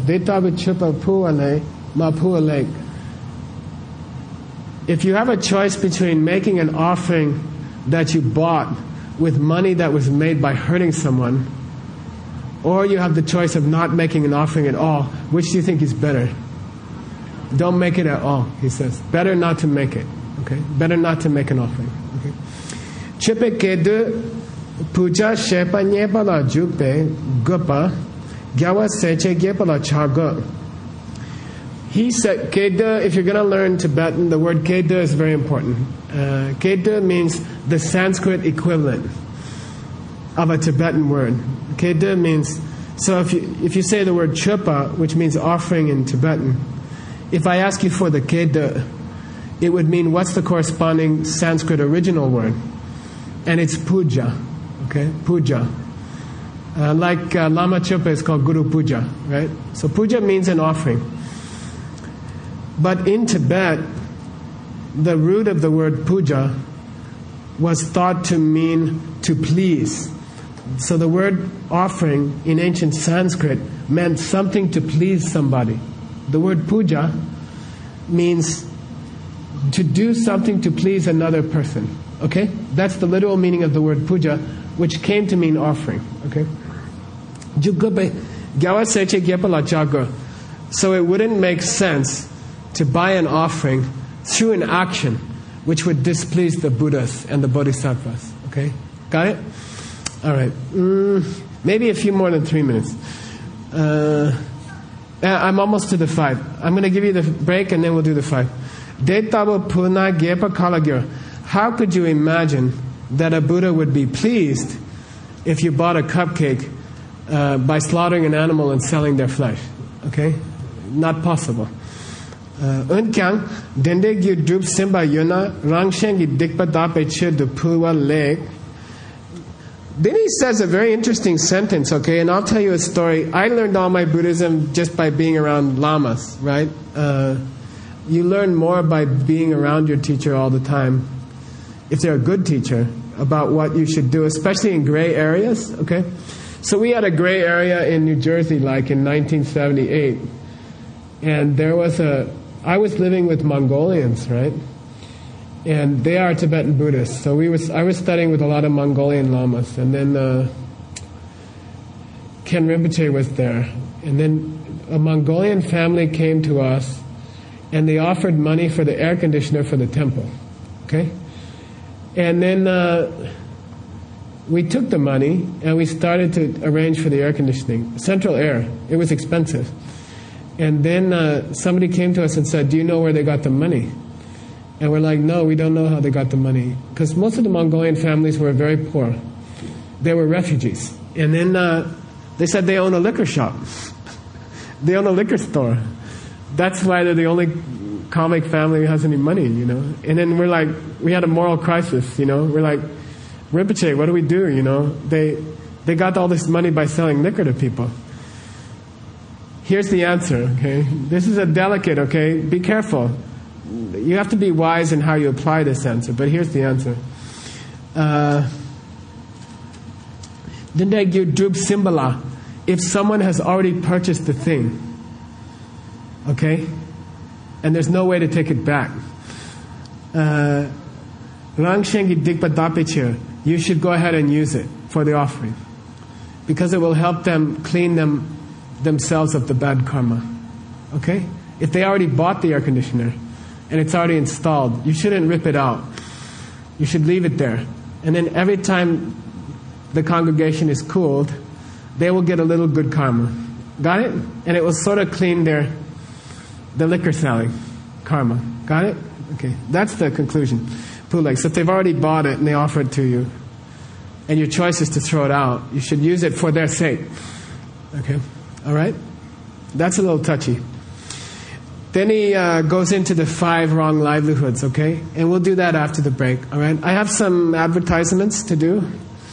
if you have a choice between making an offering that you bought with money that was made by hurting someone, or you have the choice of not making an offering at all, which do you think is better? Don't make it at all, he says. Better not to make it. Okay? Better not to make an offering. Okay? Chipe kedu puja shepa nyepala jupe gupa gyawa seche gyepala chaga. He said, Keda, if you're going to learn Tibetan, the word Keda is very important. Keda means the Sanskrit equivalent of a Tibetan word. Keda means, so if you say the word chupa, which means offering in Tibetan, if I ask you for the Keda, it would mean what's the corresponding Sanskrit original word? And it's puja. Okay, puja. Like Lama Chupa is called Guru Puja, right? So puja means an offering. But in Tibet, the root of the word puja was thought to mean to please. So the word offering in ancient Sanskrit meant something to please somebody. The word puja means to do something to please another person. Okay? That's the literal meaning of the word puja, which came to mean offering. Okay? So it wouldn't make sense to buy an offering through an action which would displease the Buddhas and the Bodhisattvas. Okay? Got it? Alright. Maybe a few more than 3 minutes. I'm almost to the 5. I'm going to give you the break and then we'll do the 5. How could you imagine that a Buddha would be pleased if you bought a cupcake by slaughtering an animal and selling their flesh? Okay? Not possible. Unkyang dende gyu drup simba yona rangshen gi dikpa dape che de puwa leg Then he says a very interesting sentence, okay, and I'll tell you a story. I learned all my Buddhism just by being around lamas, right? You learn more by being around your teacher all the time, if they're a good teacher, about what you should do, especially in gray areas, okay? So we had a gray area in New Jersey, like in 1978, and I was living with Mongolians, right? And they are Tibetan Buddhists. So I was studying with a lot of Mongolian lamas. And then Ken Rinpoche was there. And then a Mongolian family came to us, and they offered money for the air conditioner for the temple. Okay? And then we took the money, and we started to arrange for the air conditioning. Central air. It was expensive. And then somebody came to us and said, "Do you know where they got the money?" And we're like, "No, we don't know how they got the money." Because most of the Mongolian families were very poor. They were refugees. And then they said they own a liquor shop. They own a liquor store. That's why they're the only comic family who has any money, you know. And then we're like, we had a moral crisis, you know. We're like, "Rinpoche, what do we do, you know? They got all this money by selling liquor to people." Here's the answer, okay? This is a delicate, okay? Be careful. You have to be wise in how you apply this answer, but here's the answer. Dindeg Drub Simbala, if someone has already purchased the thing, okay, and there's no way to take it back, you should go ahead and use it for the offering, because it will help them clean themselves of the bad karma. Okay? If they already bought the air conditioner, and it's already installed, you shouldn't rip it out. You should leave it there. And then every time the congregation is cooled, they will get a little good karma. Got it? And it will sort of clean the liquor selling karma. Got it? Okay. That's the conclusion. Puleg. So if they've already bought it and they offer it to you, and your choice is to throw it out, you should use it for their sake. Okay? All right? That's a little touchy. Then he goes into the 5 wrong livelihoods, okay? And we'll do that after the break, all right? I have some advertisements to do.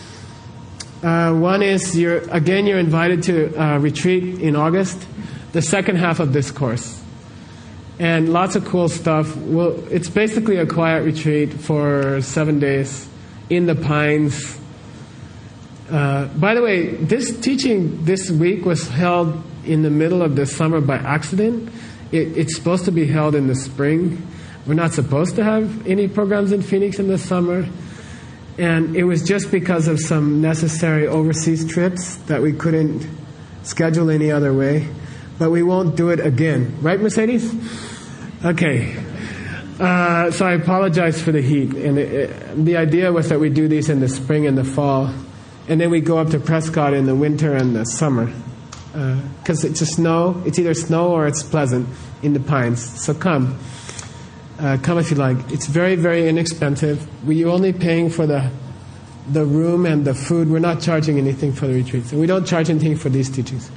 One is, you're invited to retreat in August, the second half of this course. And lots of cool stuff. Well, it's basically a quiet retreat for 7 days in the pines. By the way, this teaching this week was held in the middle of the summer by accident. It's supposed to be held in the spring. We're not supposed to have any programs in Phoenix in the summer. And it was just because of some necessary overseas trips that we couldn't schedule any other way. But we won't do it again. Right, Mercedes? Okay. So I apologize for the heat. And the idea was that we do these in the spring and the fall. And then we go up to Prescott in the winter and the summer. Because it's either snow or it's pleasant in the pines. So come if you like. It's very, very inexpensive. We're only paying for the room and the food. We're not charging anything for the retreats, and we don't charge anything for these teachings.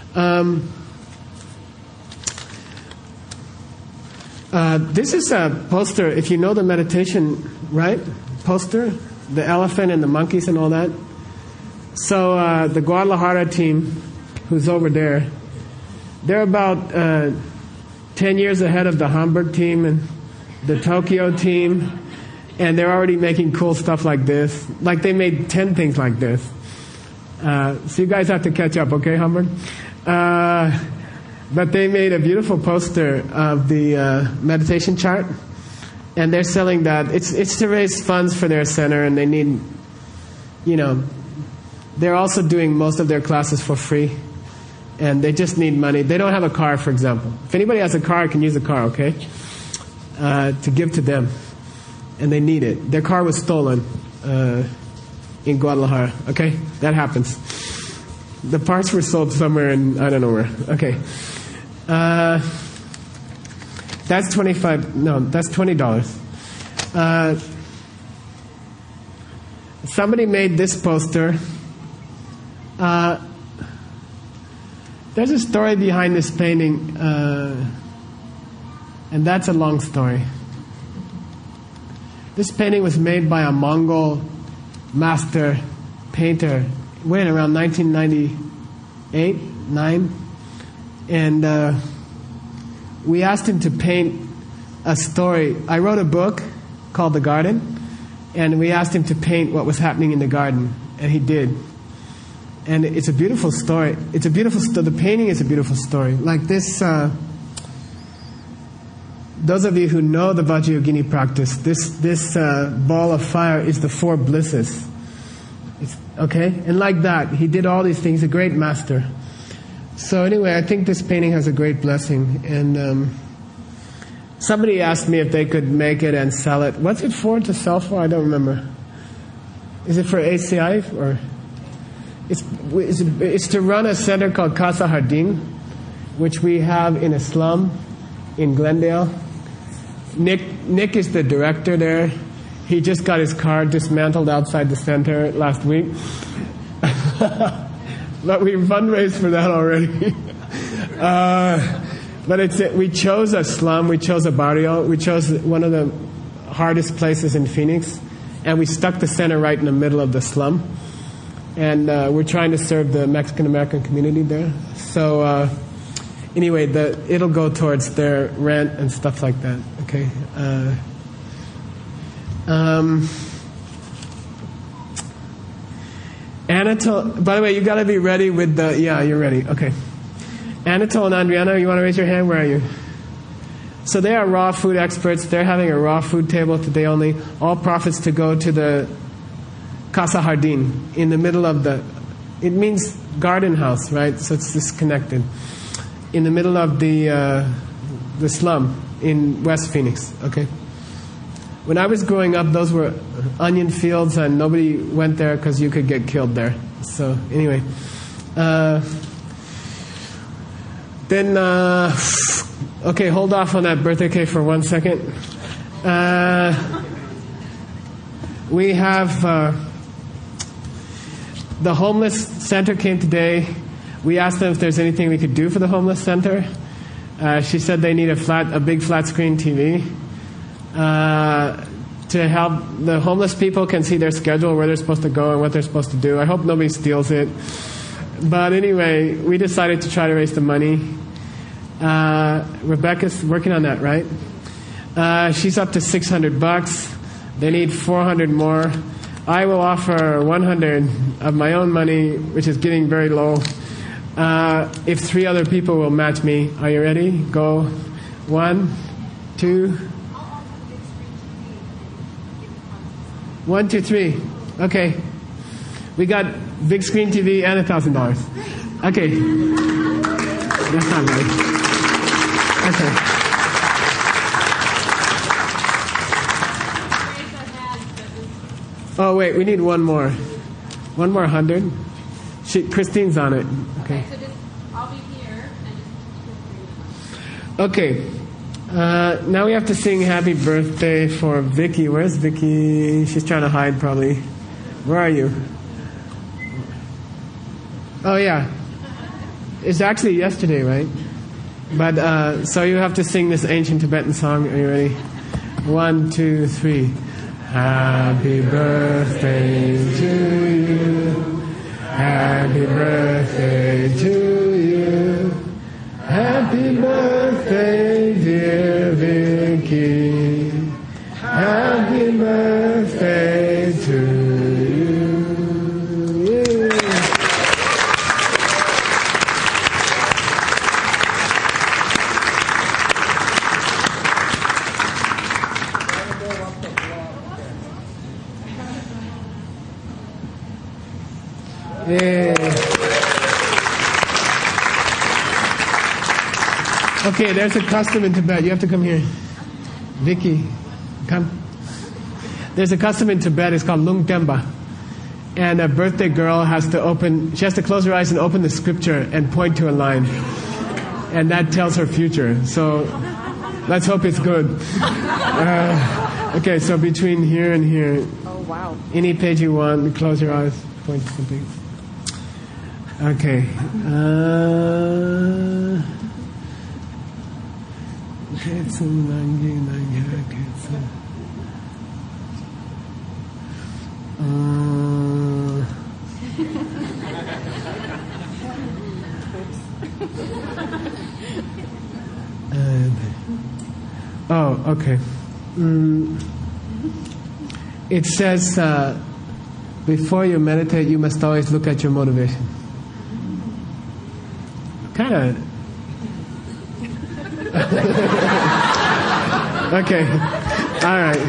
This is a poster. If you know the meditation, right? Poster, the elephant and the monkeys and all that. So the Guadalajara team, who's over there, they're about 10 years ahead of the Hamburg team and the Tokyo team, and they're already making cool stuff like this. Like they made 10 things like this. So you guys have to catch up, okay, Hamburg? But they made a beautiful poster of the meditation chart, and they're selling that. It's to raise funds for their center, and they need, they're also doing most of their classes for free. And they just need money. They don't have a car, for example. If anybody has a car, I can use a car, okay? To give to them. And they need it. Their car was stolen in Guadalajara, okay? That happens. The parts were sold somewhere in, I don't know where. Okay. That's $20. Somebody made this poster. There's a story behind this painting, and that's a long story. This painting was made by a Mongol master painter. When around 1998, 9, and we asked him to paint a story. I wrote a book called The Garden, and we asked him to paint what was happening in the garden, and he did. And it's a beautiful story. It's a beautiful story. The painting is a beautiful story. Like this, those of you who know the Vajrayogini practice, this ball of fire is the 4 blisses. Okay? And like that, he did all these things, a great master. So anyway, I think this painting has a great blessing. And somebody asked me if they could make it and sell it. What's it for, to sell for? I don't remember. Is it for ACI? Or it's to run a center called Casa Jardín, which we have in a slum in Glendale. Nick is the director there. He just got his car dismantled outside the center last week. But we fundraised for that already. But we chose a slum, we chose a barrio, we chose one of the hardest places in Phoenix, and we stuck the center right in the middle of the slum. And we're trying to serve the Mexican-American community there. So anyway, it'll go towards their rent and stuff like that. Okay. Anatole, by the way, you got to be ready with the, yeah, you're ready. Okay. Anatole and Adriana, you want to raise your hand? Where are you? So they are raw food experts. They're having a raw food table today only. All profits to go to the Casa Jardín in the middle of it means garden house, right? So it's disconnected. In the middle of the slum in West Phoenix, okay? When I was growing up, those were onion fields, and nobody went there because you could get killed there. So anyway, then okay, hold off on that birthday cake for 1 second. We have the homeless center came today. We asked them if there's anything we could do for the homeless center. She said they need a big flat screen TV. To help the homeless people can see their schedule, where they're supposed to go and what they're supposed to do. I hope nobody steals it. But anyway, we decided to try to raise the money. Rebecca's working on that, right? She's up to $600. They need 400 more. I will offer 100 of my own money, which is getting very low, if 3 other people will match me. Are you ready? Go. 1, 2. 1, 2, 3. Okay. We got big screen TV and $1,000. Okay. That's not right. Okay. Oh wait, we need one more. One more 100. Christine's on it. Okay. So just, I'll be here and just. Okay. Now we have to sing happy birthday for Vicky. Where's Vicky? She's trying to hide probably. Where are you? Oh yeah. It's actually yesterday, right? But so you have to sing this ancient Tibetan song. Are you ready? 1, 2, 3. Happy birthday to you. Happy birthday to you. Happy birthday, dear Vicky. Happy birthday to you. Yeah. Okay, there's a custom in Tibet. You have to come here. Vicky, come. There's a custom in Tibet. It's called Lung Temba. And a birthday girl has to close her eyes and open the scripture and point to a line. And that tells her future. So let's hope it's good. Okay, so between here and here. Oh, wow. Any page you want, close your eyes, point to something. Okay. Okay. It says before you meditate, you must always look at your motivation. Kind of. Okay. All right.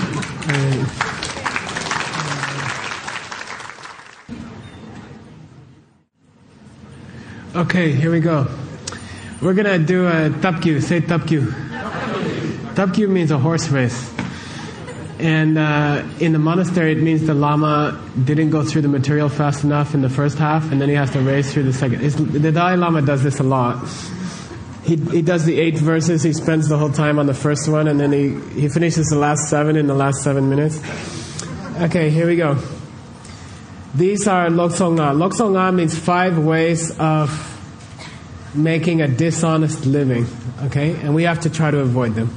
Okay, here we go. We're going to do a tapkyu. Say tapkyu. Tapkyu means a horse race. And in the monastery, it means the Lama didn't go through the material fast enough in the first half, and then he has to race through the second. The Dalai Lama does this a lot. He does the 8 verses, he spends the whole time on the first one, and then he finishes the last 7 in the last 7 minutes. Okay, here we go. These are Loksonga. Loksonga means 5 ways of making a dishonest living. Okay, and we have to try to avoid them.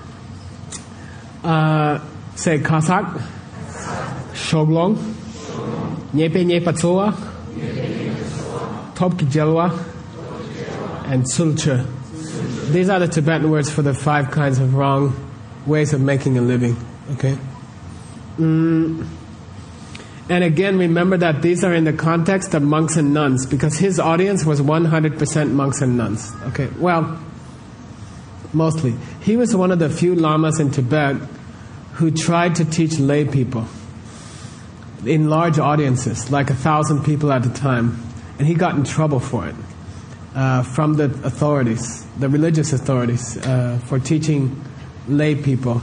Say kasak, shoglong, nyepe nyepatsoa, topki jelwa, and sulcha. These are the Tibetan words for the 5 kinds of wrong ways of making a living. Okay. And again, remember that these are in the context of monks and nuns, because his audience was 100% monks and nuns. Okay. Well, mostly. He was one of the few lamas in Tibet who tried to teach lay people in large audiences, like 1,000 people at a time. And he got in trouble for it from the authorities, the religious authorities, for teaching lay people.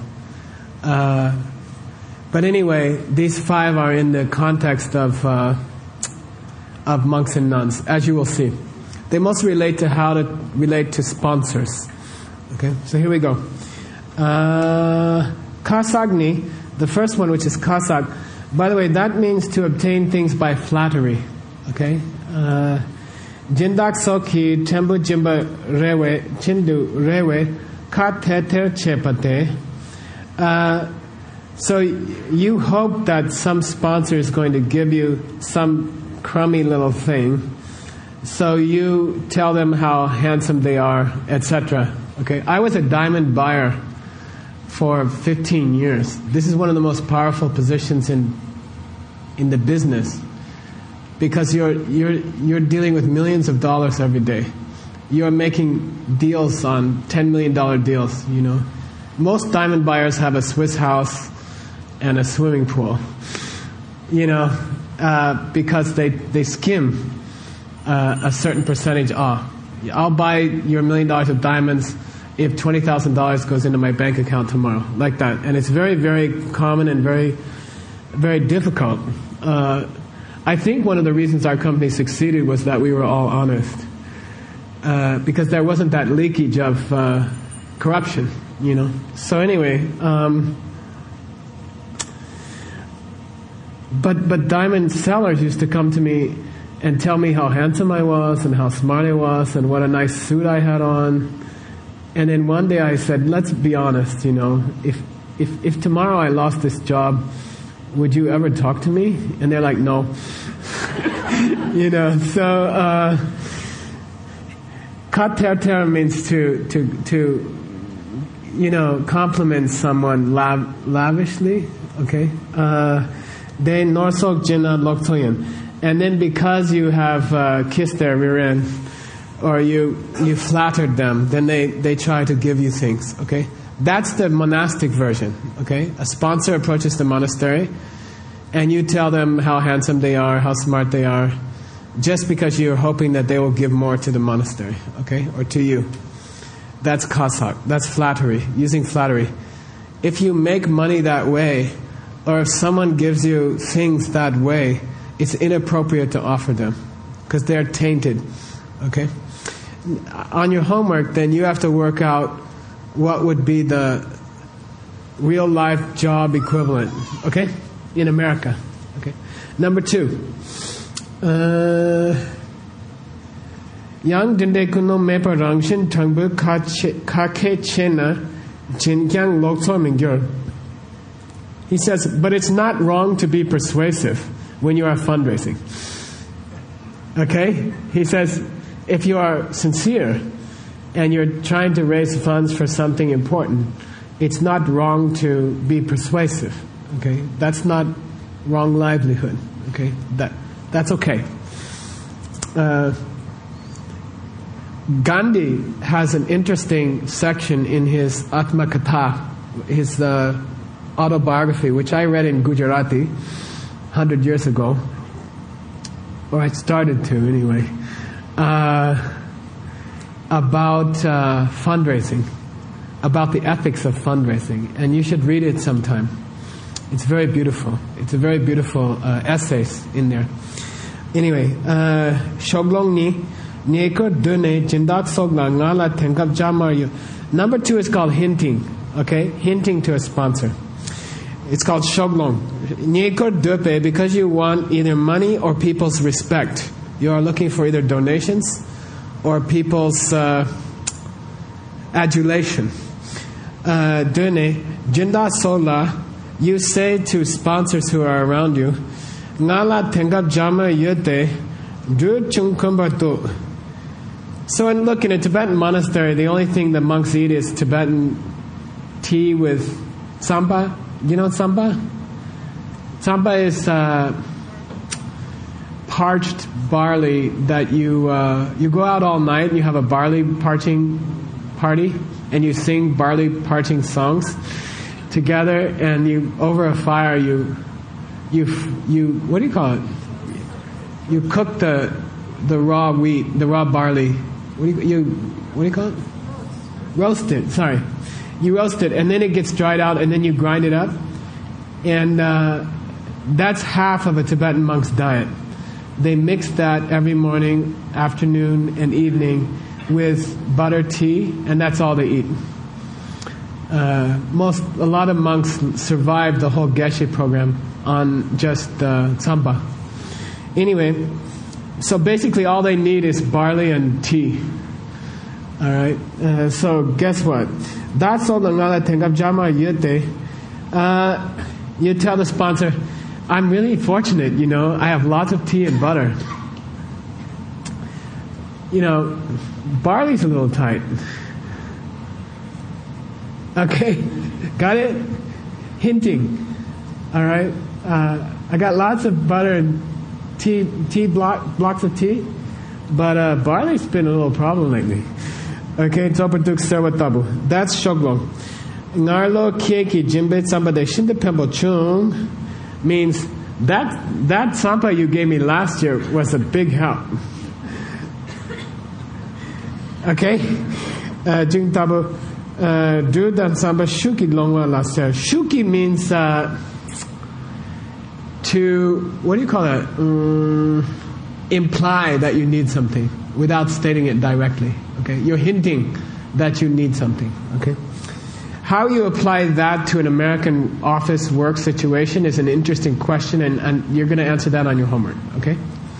But anyway, these 5 are in the context of monks and nuns, as you will see. They mostly relate to how to relate to sponsors. Okay, so here we go. Kasagni, the first one, which is kasag. By the way, that means to obtain things by flattery. Okay? Jindak soki tembu jimba rewe, chindu rewe, ka teter chepate. So you hope that some sponsor is going to give you some crummy little thing. So you tell them how handsome they are, etc. Okay? I was a diamond buyer for 15 years. This is one of the most powerful positions in the business, because you're dealing with millions of dollars every day. You're making deals on $10 million deals. You know, most diamond buyers have a Swiss house and a swimming pool. You know, because they skim a certain percentage off. I'll buy your $1 million of diamonds if $20,000 goes into my bank account tomorrow, like that. And it's very, very common and very, very difficult. I think one of the reasons our company succeeded was that we were all honest, because there wasn't that leakage of corruption, you know. So anyway, but diamond sellers used to come to me and tell me how handsome I was and how smart I was and what a nice suit I had on. And then one day I said, let's be honest, you know, if tomorrow I lost this job, would you ever talk to me? And they're like, no. You know, so katerter means to you know, compliment someone lavishly, okay? Then norsok jina loktoyen. And then because you have kissed their rear end, or you flattered them, then they try to give you things, okay? That's the monastic version, okay? A sponsor approaches the monastery, and you tell them how handsome they are, how smart they are, just because you're hoping that they will give more to the monastery, okay? Or to you. That's kasak. That's flattery, using flattery. If you make money that way, or if someone gives you things that way, it's inappropriate to offer them, because they're tainted, okay? On your homework, then you have to work out what would be the real life job equivalent, okay? In America, okay? Number 2. Yang dinde kuno mepa rangshin tangbu kake chena jinkyang lokso mingyur. He says, but it's not wrong to be persuasive when you are fundraising. Okay? He says, if you are sincere and you're trying to raise funds for something important, it's not wrong to be persuasive. Okay, that's not wrong livelihood. Okay, that's okay. Gandhi has an interesting section in his Atmakatha, his autobiography, which I read in Gujarati 100 years ago, or I started to anyway, about fundraising, about the ethics of fundraising, and you should read it sometime. It's very beautiful. It's a very beautiful essays in there. Anyway, Shoglong ni Nyeko dune jindak sogla ngala tenkap jamaryu. Number 2 is called hinting. Okay, hinting to a sponsor. It's called shoglong. Nyeko dupe, because you want either money or people's respect. You are looking for either donations or people's adulation. Dune jindak sogla. You say to sponsors who are around you, ngala tenkap jamaryu te du chungkumbatu. So look, in a Tibetan monastery, the only thing the monks eat is Tibetan tea with tsampa. You know tsampa? Tsampa is parched barley that you go out all night and you have a barley parching party and you sing barley parching songs together, and you over a fire you what do you call it? You cook the raw wheat, the raw barley. What do you call it? Roast it. Sorry, you roast it, and then it gets dried out, and then you grind it up, and that's half of a Tibetan monk's diet. They mix that every morning, afternoon, and evening with butter tea, and that's all they eat. A lot of monks survived the whole Geshe program on just tsampa. Anyway, so basically all they need is barley and tea. All right. So guess what? That's all the ngala tengap jama yute. You tell the sponsor, I'm really fortunate. I have lots of tea and butter. Barley's a little tight. Okay, got it? Hinting. All right. I got lots of butter and blocks of tea, but barley's been a little problem lately. Okay, topatuk serwatabu. That's shoglong. Ngarlo kieki jimbe sambade shinde pembo chung means that sampa you gave me last year was a big help. Okay, jing tabu. Do dan samba shuki longwa last year. Shuki means to, what do you call that? Imply that you need something without stating it directly. Okay, you're hinting that you need something. Okay, how you apply that to an American office work situation is an interesting question, and you're going to answer that on your homework. Okay.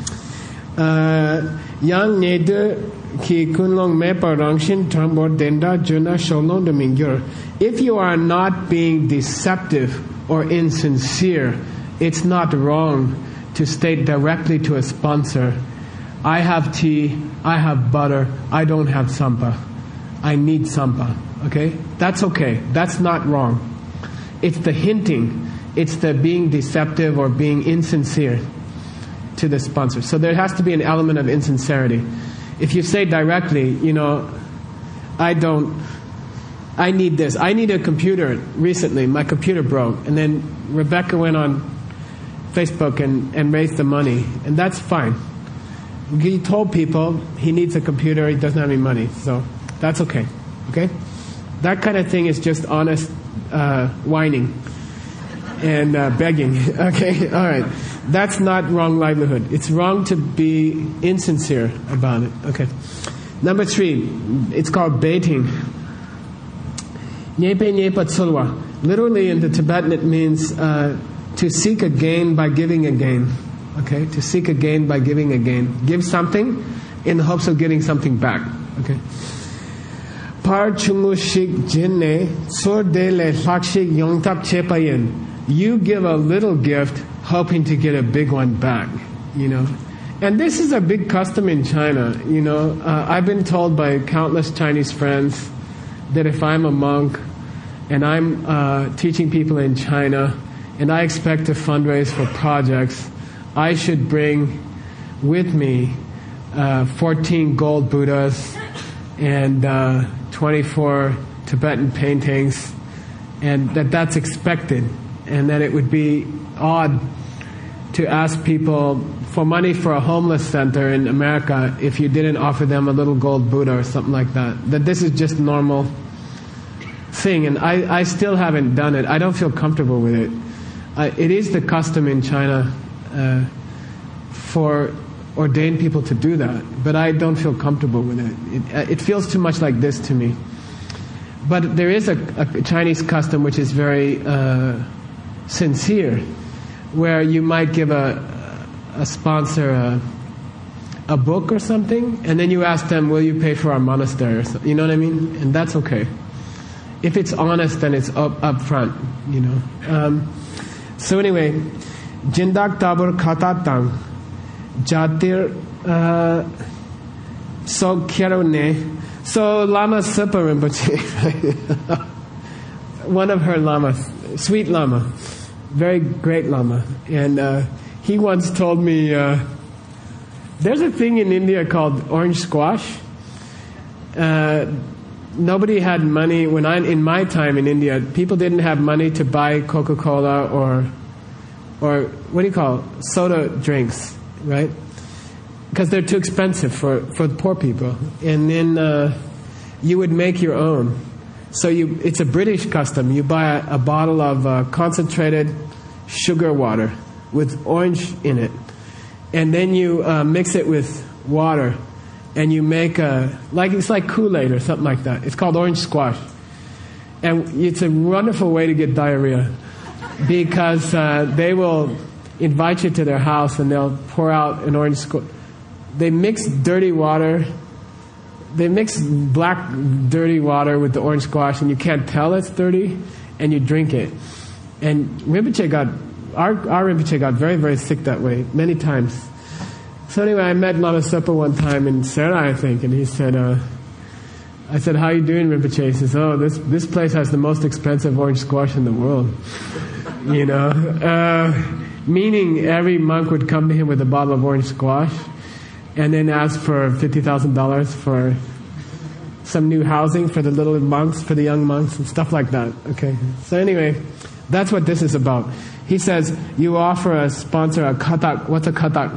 Yang nede ki kunlong mepa rangshin tambor denda juna sholong de mingyur. If you are not being deceptive or insincere, it's not wrong to state directly to a sponsor, I have tea, I have butter, I don't have sampa. I need sampa. Okay? That's okay. That's not wrong. It's the hinting. It's the being deceptive or being insincere to the sponsor. So there has to be an element of insincerity. If you say directly, I need this. I need a computer recently. My computer broke. And then Rebecca went on Facebook and raised the money. And that's fine. He told people he needs a computer, he doesn't have any money. So that's okay. Okay? That kind of thing is just honest whining and begging. Okay? All right. That's not wrong livelihood. It's wrong to be insincere about it. Okay. Number 3, it's called baiting. Nyepe nyepa tsulwa. Literally in the Tibetan it means to seek a gain by giving a gain. Okay? To seek a gain by giving a gain. Give something in the hopes of getting something back. Okay? Par chungu shik jinne sur de le lakshik yongtap chepayin. You give a little gift hoping to get a big one back. And this is a big custom in China. You know, I've been told by countless Chinese friends that if I'm a monk and I'm teaching people in China and I expect to fundraise for projects, I should bring with me 14 gold Buddhas and 24 Tibetan paintings, and that's expected, and that it would be odd to ask people for money for a homeless center in America if you didn't offer them a little gold Buddha or something like that. That this is just normal thing, and I still haven't done it. I don't feel comfortable with it. It is the custom in China for ordained people to do that, but I don't feel comfortable with it. It feels too much like this to me. But there is a Chinese custom which is very sincere, where you might give a sponsor a book or something, and then you ask them, will you pay for our monastery or something? You know what I mean? And that's okay. If it's honest, then it's up front, you know. So anyway, Jindak Tabur Khatatang Jatir So Kierone. So Lama Sepa Rinpoche, one of her lamas, sweet lama, very great lama, and he once told me there's a thing in India called orange squash. Nobody had money in my time in India. People didn't have money to buy Coca-Cola or what do you call it? Soda drinks, right? Because they're too expensive for the poor people. And then you would make your own. So it's a British custom. You buy a bottle of concentrated sugar water with orange in it, and then you mix it with water, and you make it's like Kool-Aid or something like that. It's called orange squash, and it's a wonderful way to get diarrhea, because they will invite you to their house and they'll pour out an orange squash. They mix dirty water. They mix black dirty water with the orange squash, and you can't tell it's dirty, and you drink it. And our Rinpoche got very, very sick that way, many times. So anyway, I met Lama Sepa one time in Serai, I think, and he said, I said, how you doing, Rinpoche? He says, oh, this place has the most expensive orange squash in the world. You know, meaning every monk would come to him with a bottle of orange squash, and then ask for $50,000 for some new housing for the little monks, for the young monks, and stuff like that. Okay. So anyway, that's what this is about. He says, you offer a sponsor a khatak. What's a khatak?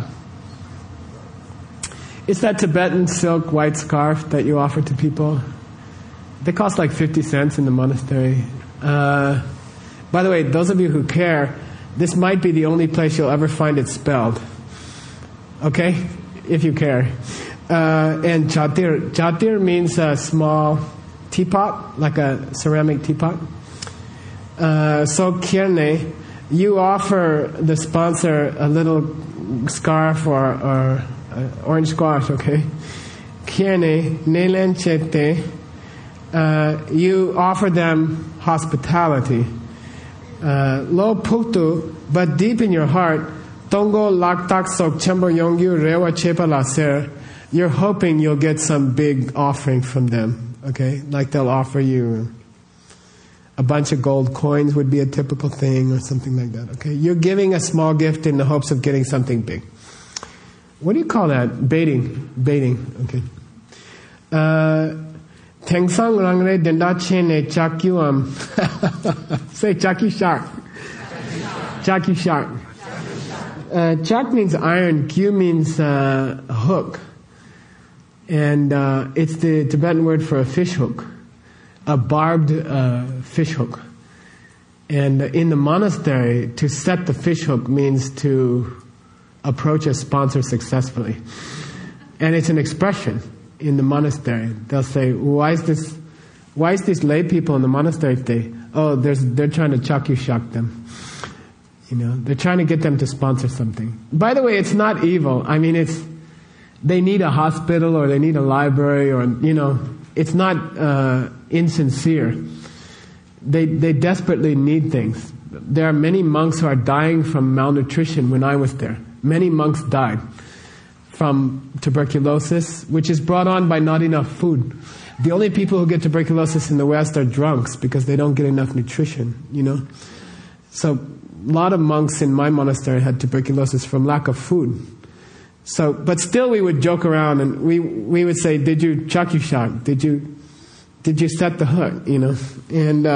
It's that Tibetan silk white scarf that you offer to people. They cost like 50 cents in the monastery. By the way, those of you who care, this might be the only place you'll ever find it spelled. Okay? If you care. And jatir. Jatir means a small teapot, like a ceramic teapot. So kierne, you offer the sponsor a little scarf or orange squash, okay? Kierne, nelen chete, you offer them hospitality. Lo putu, but deep in your heart, Tongo laktak sok chembo yongyu rewa chepa laser. You're hoping you'll get some big offering from them, okay? Like they'll offer you a bunch of gold coins would be a typical thing, or something like that, okay? You're giving a small gift in the hopes of getting something big. What do you call that? Baiting, okay. Tengsang rangre denda chene chakyuam. Say chakyu shark. Chakyu shark. Chak means iron, kyu means hook. And it's the Tibetan word for a fish hook, a barbed fish hook. And in the monastery, to set the fish hook means to approach a sponsor successfully. And it's an expression in the monastery. They'll say, why is these lay people in the monastery today? Oh, they're trying to chakyu shak them. You know, they're trying to get them to sponsor something. By the way, it's not evil. I mean, they need a hospital or they need a library, or, you know, it's not insincere. They desperately need things. There are many monks who are dying from malnutrition when I was there. Many monks died. from tuberculosis, which is brought on by not enough food. The only people who get tuberculosis in the West are drunks because they don't get enough nutrition, you know. So a lot of monks in my monastery had tuberculosis from lack of food. So, but still we would joke around and we would say, did you chakyushak? Did you set the hook, you know? And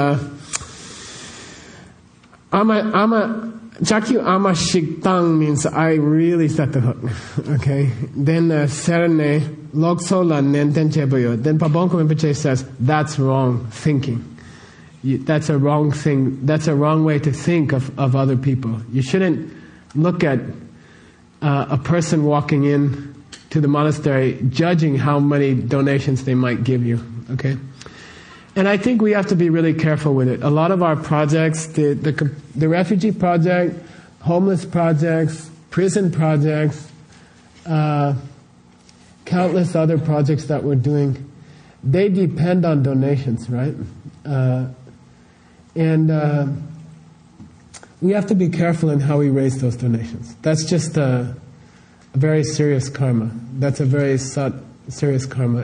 Chakyu ama shiktang means I really set the hook. Okay? Then Serene Loksola Nenten Cheboyo. Then Pabonko Rinpoche says, that's wrong thinking. That's a wrong thing. That's a wrong way to think of other people. You shouldn't look at a person walking in to the monastery judging how many donations they might give you. Okay? And I think we have to be really careful with it. A lot of our projects, the refugee project, homeless projects, prison projects, countless other projects that we're doing, they depend on donations, right? And we have to be careful in how we raise those donations. That's just a very serious karma. That's a very serious karma.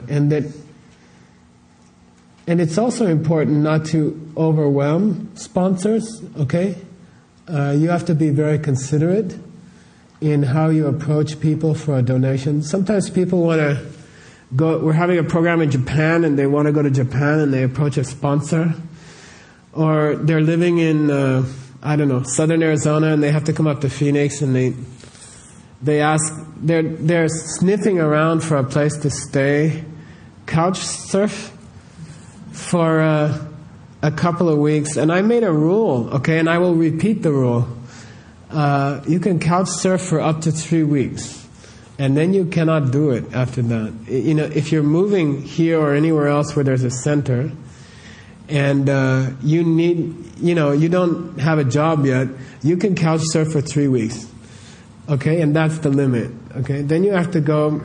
And it's also important not to overwhelm sponsors, okay? You have to be very considerate in how you approach people for a donation. Sometimes people want to go, we're having a program in Japan and they want to go to Japan and they approach a sponsor. Or they're living in, I don't know, southern Arizona and they have to come up to Phoenix and they ask, they're sniffing around for a place to stay, couch surf for a couple of weeks, and I made a rule, okay, and I will repeat the rule. You can couch surf for up to 3 weeks, and then you cannot do it after that. You know, if you're moving here or anywhere else where there's a center, and you need, you know, you don't have a job yet, you can couch surf for 3 weeks, okay, and that's the limit, okay. Then you have to go,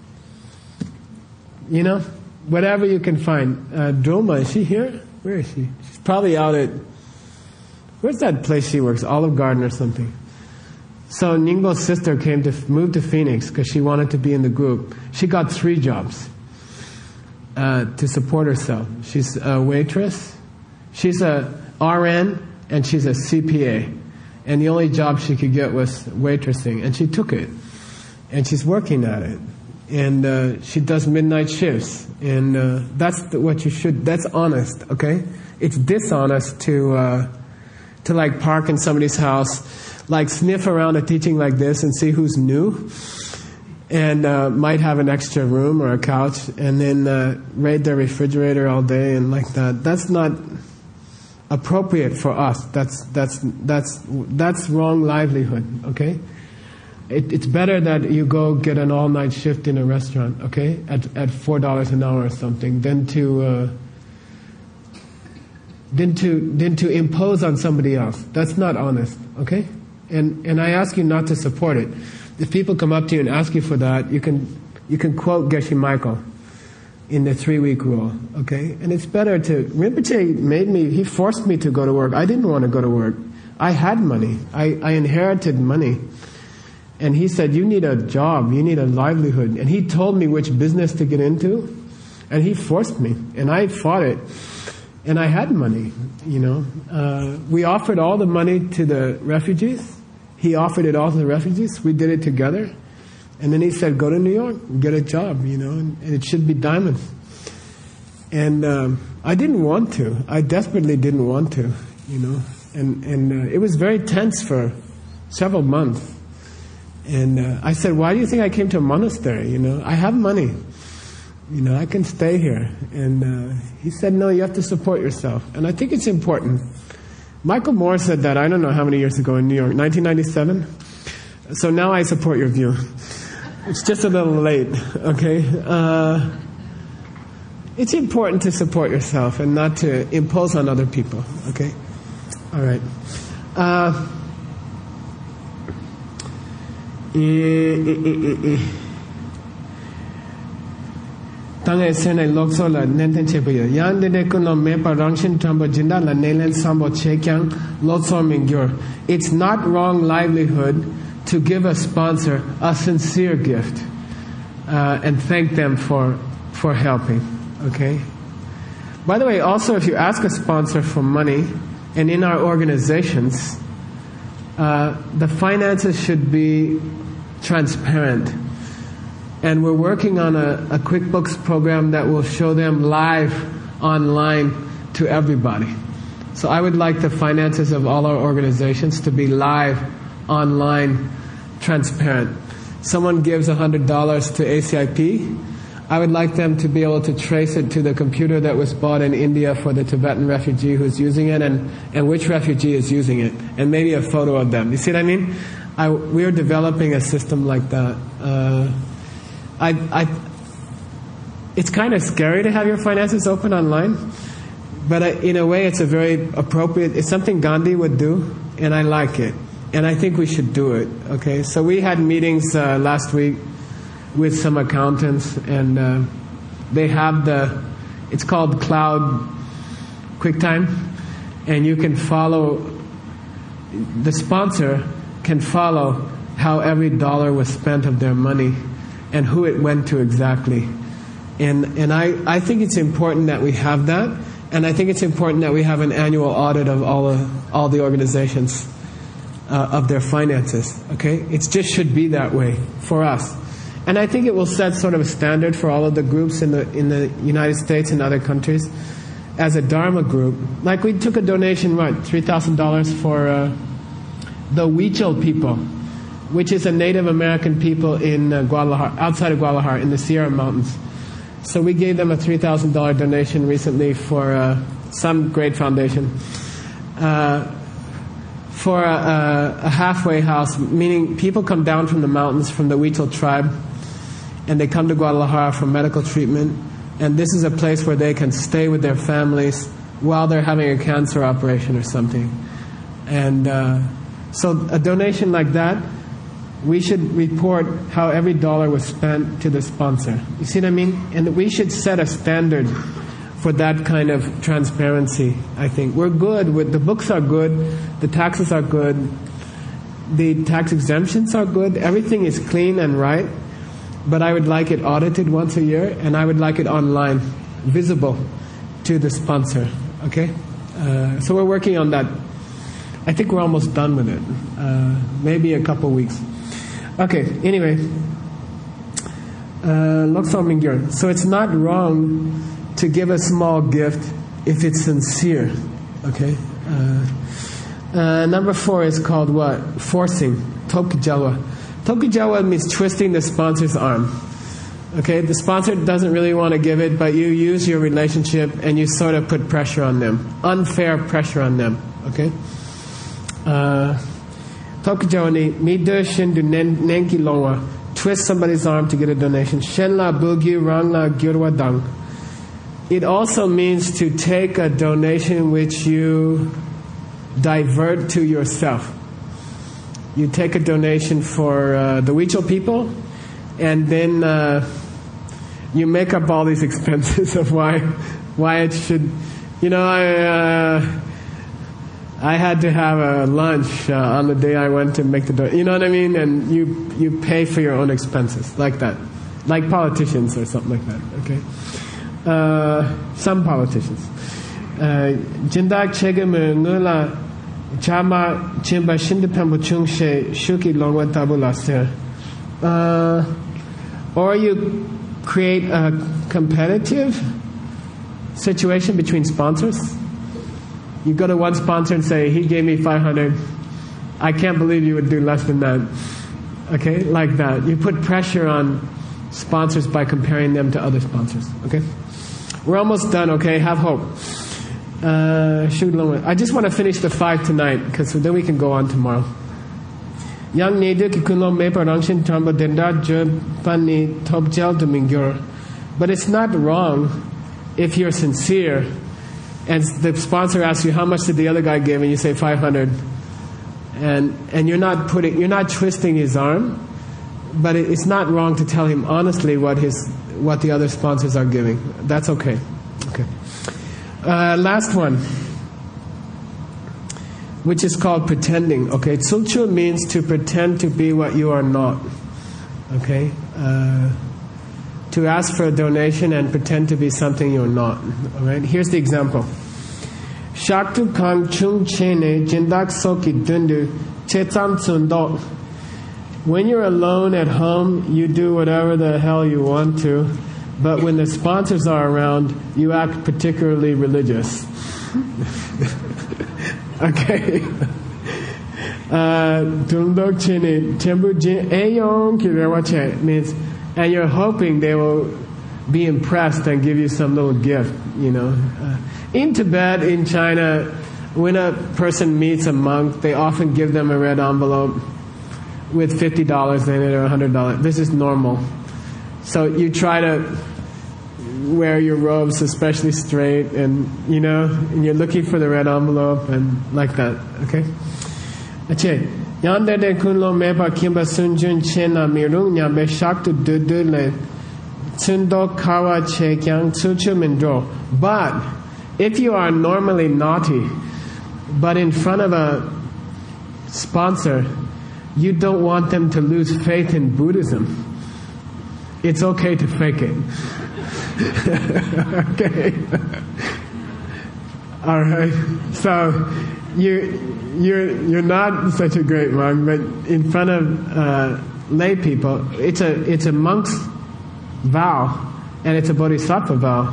you know, whatever you can find. Droma, is she here? Where is she? She's probably out at, where's that place she works? Olive Garden or something. So Ningo's sister moved to Phoenix because she wanted to be in the group. She got 3 jobs to support herself. She's a waitress, she's a RN, and she's a CPA. And the only job she could get was waitressing. And she took it. And she's working at it. And she does midnight shifts, and that's what you should. That's honest, okay? It's dishonest to like park in somebody's house, like sniff around a teaching like this and see who's new, and might have an extra room or a couch, and then raid their refrigerator all day and like that. That's not appropriate for us. That's wrong livelihood, okay? It's better that you go get an all-night shift in a restaurant, okay, at $4 an hour or something, than to impose on somebody else. That's not honest, okay? And I ask you not to support it. If people come up to you and ask you for that, you can quote Geshe Michael in the 3-week rule, okay? And it's better to, Rinpoche he forced me to go to work. I didn't want to go to work. I had money. I inherited money. And he said, you need a job, you need a livelihood. And he told me which business to get into. And he forced me. And I fought it. And I had money, you know. We offered all the money to the refugees. He offered it all to the refugees. We did it together. And then he said, go to New York, get a job, you know. And it should be diamonds. And I didn't want to. I desperately didn't want to, you know. And it was very tense for several months. And I said, why do you think I came to a monastery? You know, I have money. You know, I can stay here. And he said, no, you have to support yourself. And I think it's important. Michael Moore said that, I don't know how many years ago in New York, 1997. So now I support your view. It's just a little late, okay? It's important to support yourself and not to impose on other people, okay? All right. Tangay senay lokso la nenten chepuyo. Yan dede kuno mepa rangshin tambo jinda la nelen sambo chekyang lokso mingyur. It's not wrong livelihood to give a sponsor a sincere gift. and thank them for helping. Okay. By the way, also if you ask a sponsor for money, and in our organizations, the finances should be transparent. And we're working on a QuickBooks program that will show them live online to everybody. So I would like the finances of all our organizations to be live, online, transparent. Someone gives $100 to ACIP, I would like them to be able to trace it to the computer that was bought in India for the Tibetan refugee who's using it, and which refugee is using it, and maybe a photo of them. You see what I mean? We're developing a system like that. It's kind of scary to have your finances open online, but in a way it's a very appropriate, it's something Gandhi would do, and I like it. And I think we should do it, okay? So we had meetings last week with some accountants, and they have it's called Cloud QuickTime, and you can follow, the sponsor can follow how every dollar was spent of their money and who it went to exactly. And I think it's important that we have that, and I think it's important that we have an annual audit of all the organizations of their finances, okay? It just should be that way for us. And I think it will set sort of a standard for all of the groups in the United States and other countries as a Dharma group. Like we took a donation, $3,000 for the Huichol people, which is a Native American people in Guadalajara, outside of Guadalajara, in the Sierra Mountains. So we gave them a $3,000 donation recently for some great foundation. For a halfway house, meaning people come down from the mountains, from the Huichol tribe, and they come to Guadalajara for medical treatment, and this is a place where they can stay with their families while they're having a cancer operation or something. And so a donation like that, we should report how every dollar was spent to the sponsor. You see what I mean? And we should set a standard for that kind of transparency, I think. We're good with, the books are good, the taxes are good, the tax exemptions are good, everything is clean and right, but I would like it audited once a year, and I would like it online, visible to the sponsor, okay? So we're working on that. I think we're almost done with it, maybe a couple weeks. Okay, anyway, Lok-Song Mingyur. So it's not wrong to give a small gift if it's sincere, okay? Number 4 is called what? Forcing, Tokujawa. Tokujawa means twisting the sponsor's arm, okay? The sponsor doesn't really want to give it, but you use your relationship and you sort of put pressure on them, unfair pressure on them, okay? Tokujawa ni mido shindu nenki longwa, twist somebody's arm to get a donation. Shenla bugyu rangla gyurwa dang. It also means to take a donation which you divert to yourself. You take a donation for the Huichol people, and then you make up all these expenses of why it should. You know, I had to have a lunch on the day I went to make the donation. You know what I mean? And you pay for your own expenses like that, like politicians or something like that. Okay. Some politicians. Jindak chegame ngula chama chimba shindipambu chungshe shuki longwa tabula ser. Or you create a competitive situation between sponsors. You go to one sponsor and say, he gave me 500. I can't believe you would do less than that. Okay, like that. You put pressure on sponsors by comparing them to other sponsors. Okay, we're almost done. Okay, have hope. I just want to finish the 5 tonight, because then we can go on tomorrow. Yang nedu kikulo me parangshin tamba denda pani topjel domingur. But it's not wrong if you're sincere and the sponsor asks you how much did the other guy give, and you say 500, and you're not twisting his arm, but it's not wrong to tell him honestly what the other sponsors are giving. That's okay. Okay. Last one, which is called pretending. Okay, tsulchu means to pretend to be what you are not. Okay, to ask for a donation and pretend to be something you're not. All right? Here's the example. Shaktu kang chung chene jindak soki dundu chetam tsundok. When you're alone at home, you do whatever the hell you want to, but when the sponsors are around, you act particularly religious. Okay. Tundok chene tembu jin ayong kirewache means, and you're hoping they will be impressed and give you some little gift, you know. In Tibet, in China, when a person meets a monk, they often give them a red envelope with $50 in it or $100. This is normal. So you try to wear your robes especially straight, and you know, and you're looking for the red envelope and like that. Okay. Ache. Yande de kunlo meba kimba sunjun chena mirung nyambe shaktu dudule tsundo kawa che kyang tsuchu mindro. But if you are normally naughty, but in front of a sponsor, you don't want them to lose faith in Buddhism, it's okay to fake it. Okay. All right. So you're not such a great monk, but in front of lay people, it's a monk's vow, and it's a bodhisattva vow,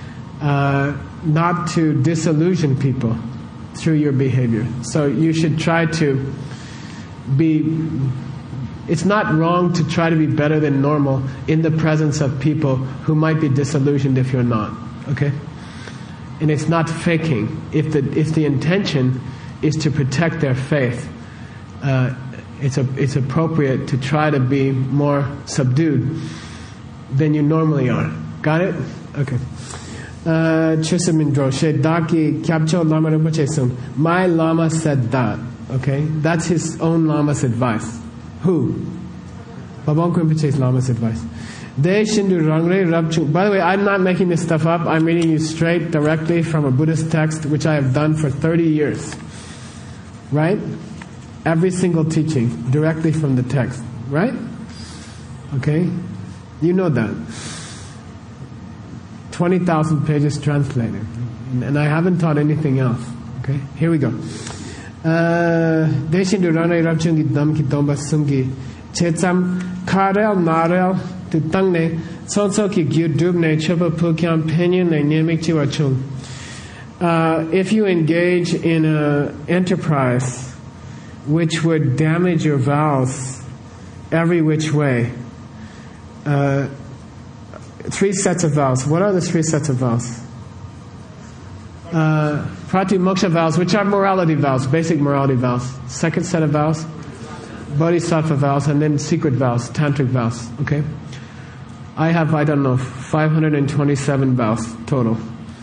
not to disillusion people through your behavior. So you should try to be. It's not wrong to try to be better than normal in the presence of people who might be disillusioned if you're not. Okay? And it's not faking. If the intention is to protect their faith, it's appropriate to try to be more subdued than you normally are. Got it? Okay. My Lama said that. Okay? That's his own Lama's advice. Who? Babang Rinpoche's Lama's advice. By the way, I'm not making this stuff up. I'm reading you straight, directly from a Buddhist text, which I have done for 30 years. Right? Every single teaching, directly from the text. Right? Okay? You know that. 20,000 pages translated. And I haven't taught anything else. Okay? Here we go. Deshin Durana Rabchungi Damki Domba Sungi Chetsam Karel Narel to Tangne Sonsoki Gyudubne Chopa Pukyam Penyon Namik Chiwachung. If you engage in an enterprise which would damage your vows every which way, 3 sets of vows. What are the 3 sets of vows? Pratimoksha vows, which are morality vows, basic morality vows. Second set of vows, bodhisattva vows, and then secret vows, tantric vows. Okay? I have, 527 vows total.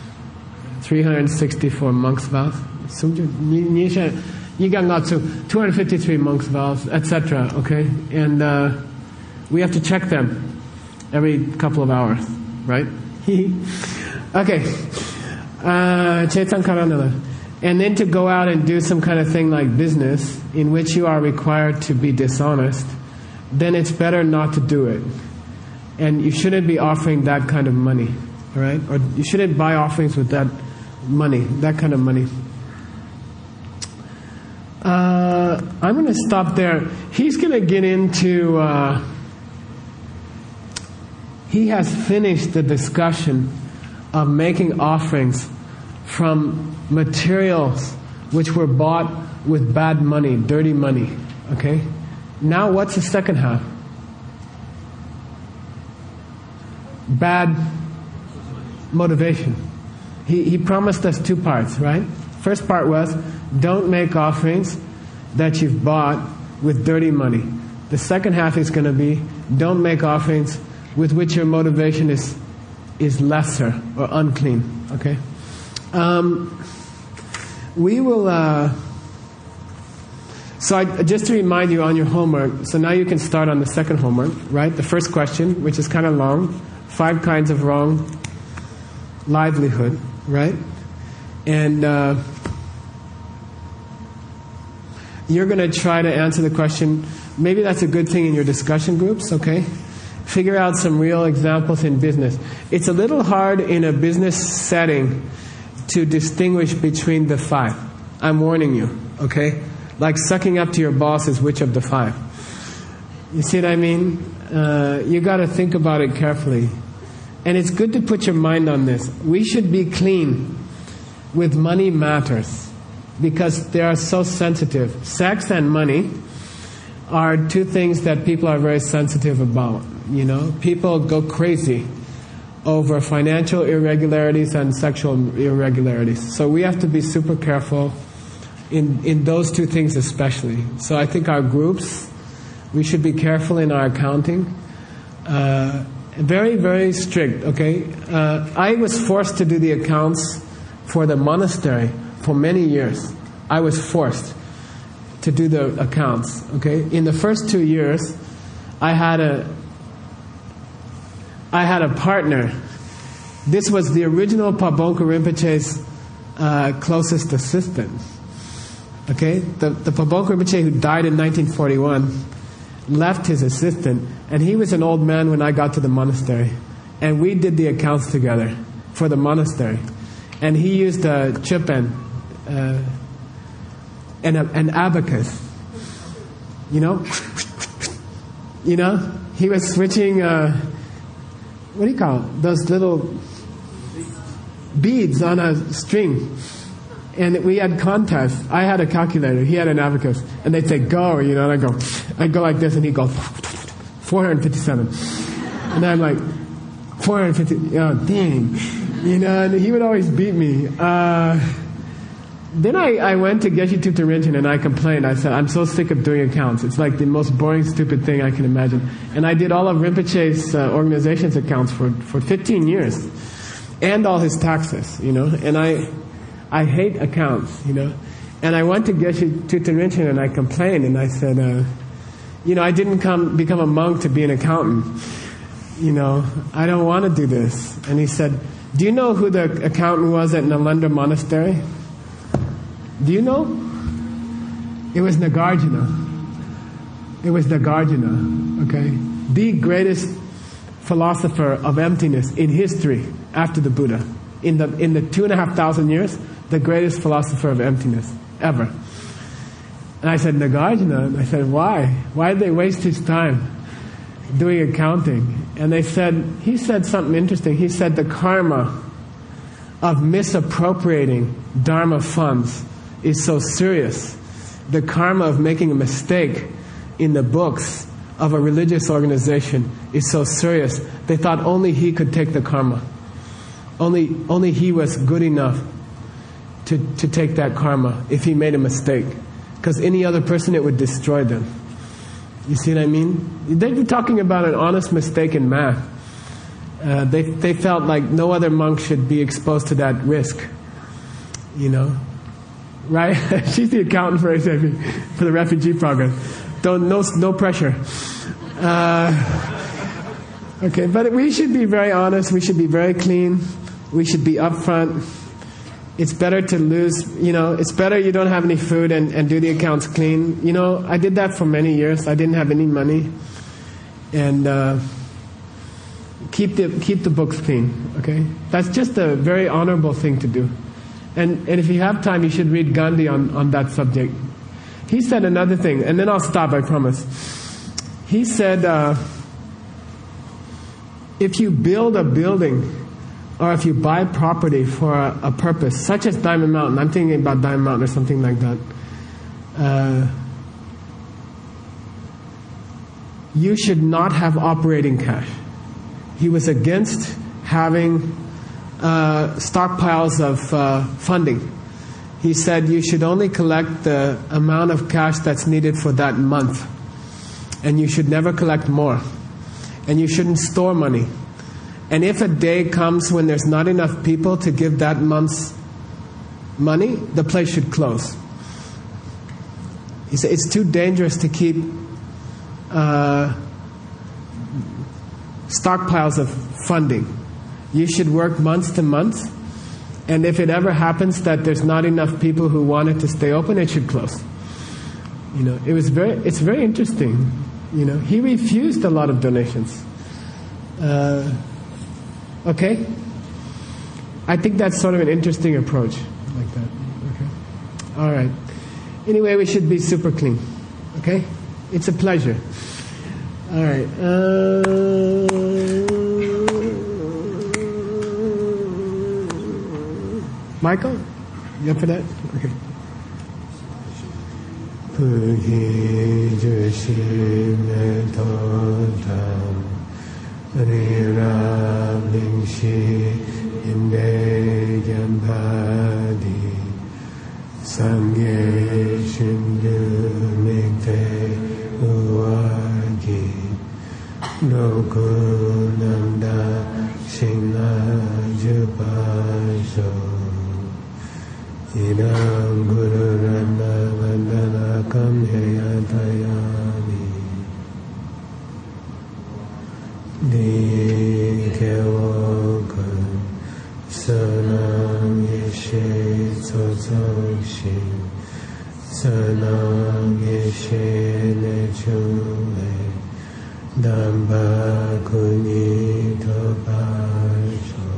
364 monks' vows. 253 monks' vows, etc. Okay? And we have to check them every couple of hours, right? Okay. And then to go out and do some kind of thing like business in which you are required to be dishonest, then it's better not to do it. And you shouldn't be offering that kind of money, all right? Or you shouldn't buy offerings with that money, that kind of money. I'm going to stop there. He's going to get into... he has finished the discussion of making offerings from materials which were bought with bad money, dirty money. Okay? Now what's the second half? Bad motivation. He promised us 2 parts, right? First part was, don't make offerings that you've bought with dirty money. The second half is going to be, don't make offerings with which your motivation is lesser or unclean. Okay? We will... just to remind you on your homework, so now you can start on the second homework, right? The first question, which is kind of long, 5 kinds of wrong livelihood, right? And you're going to try to answer the question. Maybe that's a good thing in your discussion groups, okay? Figure out some real examples in business. It's a little hard in a business setting to distinguish between the 5. I'm warning you, okay? Like sucking up to your boss is which of the 5? You see what I mean? You got to think about it carefully. And it's good to put your mind on this. We should be clean with money matters because they are so sensitive. Sex and money are 2 things that people are very sensitive about. You know, people go crazy over financial irregularities and sexual irregularities. So we have to be super careful in those 2 things especially. So I think our groups, we should be careful in our accounting. Very, very strict, okay? I was forced to do the accounts for the monastery for many years. I was forced to do the accounts, okay? In the first 2 years, I had a partner. This was the original Pabonka Rinpoche's closest assistant. Okay? The Pabonka Rinpoche who died in 1941 left his assistant, and he was an old man when I got to the monastery. And we did the accounts together for the monastery. And he used a chupan and an abacus. You know? You know? He was switching... what do you call it? Those little beads on a string. And we had contests. I had a calculator. He had an abacus. And they'd say, go, you know, and I'd go like this, and he'd go, 457. And I'm like, 450, oh, dang. You know, and he would always beat me. Then I went to Geshe Thupten Rinchen and I complained. I said, I'm so sick of doing accounts. It's like the most boring, stupid thing I can imagine. And I did all of Rinpoche's organization's accounts for 15 years. And all his taxes, you know. And I hate accounts, you know. And I went to Geshe Thupten Rinchen and I complained. And I said, you know, I didn't become a monk to be an accountant. You know, I don't want to do this. And he said, do you know who the accountant was at Nalanda Monastery? Do you know? It was Nagarjuna. It was Nagarjuna, okay? The greatest philosopher of emptiness in history after the Buddha. In the 2,500 years, the greatest philosopher of emptiness ever. And I said, Nagarjuna? And I said, why? Why did they waste his time doing accounting? And he said something interesting. He said the karma of misappropriating Dharma funds is so serious. The karma of making a mistake in the books of a religious organization is so serious. They thought only he could take the karma. Only he was good enough to take that karma if he made a mistake. Because any other person, it would destroy them. You see what I mean? They'd be talking about an honest mistake in math. They felt like no other monk should be exposed to that risk. You know? Right? She's the accountant for SAP, for the refugee program. No pressure. Okay, but we should be very honest. We should be very clean. We should be upfront. It's better to lose, you know, it's better you don't have any food and do the accounts clean. You know, I did that for many years. I didn't have any money. And keep the books clean, okay? That's just a very honorable thing to do. And if you have time, you should read Gandhi on that subject. He said another thing, and then I'll stop, I promise. He said, if you build a building or if you buy property for a purpose, such as Diamond Mountain, I'm thinking about Diamond Mountain or something like that, you should not have operating cash. He was against having stockpiles of funding. He said you should only collect the amount of cash that's needed for that month. And you should never collect more. And you shouldn't store money. And if a day comes when there's not enough people to give that month's money, the place should close. He said it's too dangerous to keep stockpiles of funding. You should work month to month, and if it ever happens that there's not enough people who want it to stay open, it should close. You know, it's very interesting. You know, he refused a lot of donations. Okay? I think that's sort of an interesting approach, like that. Okay? All right. Anyway, we should be super clean. Okay? It's a pleasure. All right. Michael? You up for that? Okay. Sangye Shindu Mikte Uwagi Lokunanda Shinga Jupasho Idam Guru Randa Vandana Kamheyatayami Dikewokan Sanam Yeshe Tsotsoshin Sanam Yeshe Nechule Damba Kunito Pasho.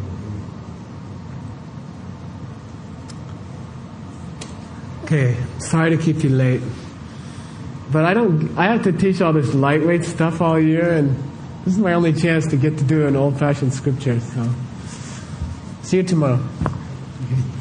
Okay, sorry to keep you late. But I have to teach all this lightweight stuff all year, and this is my only chance to get to do an old-fashioned scripture, so see you tomorrow. Okay.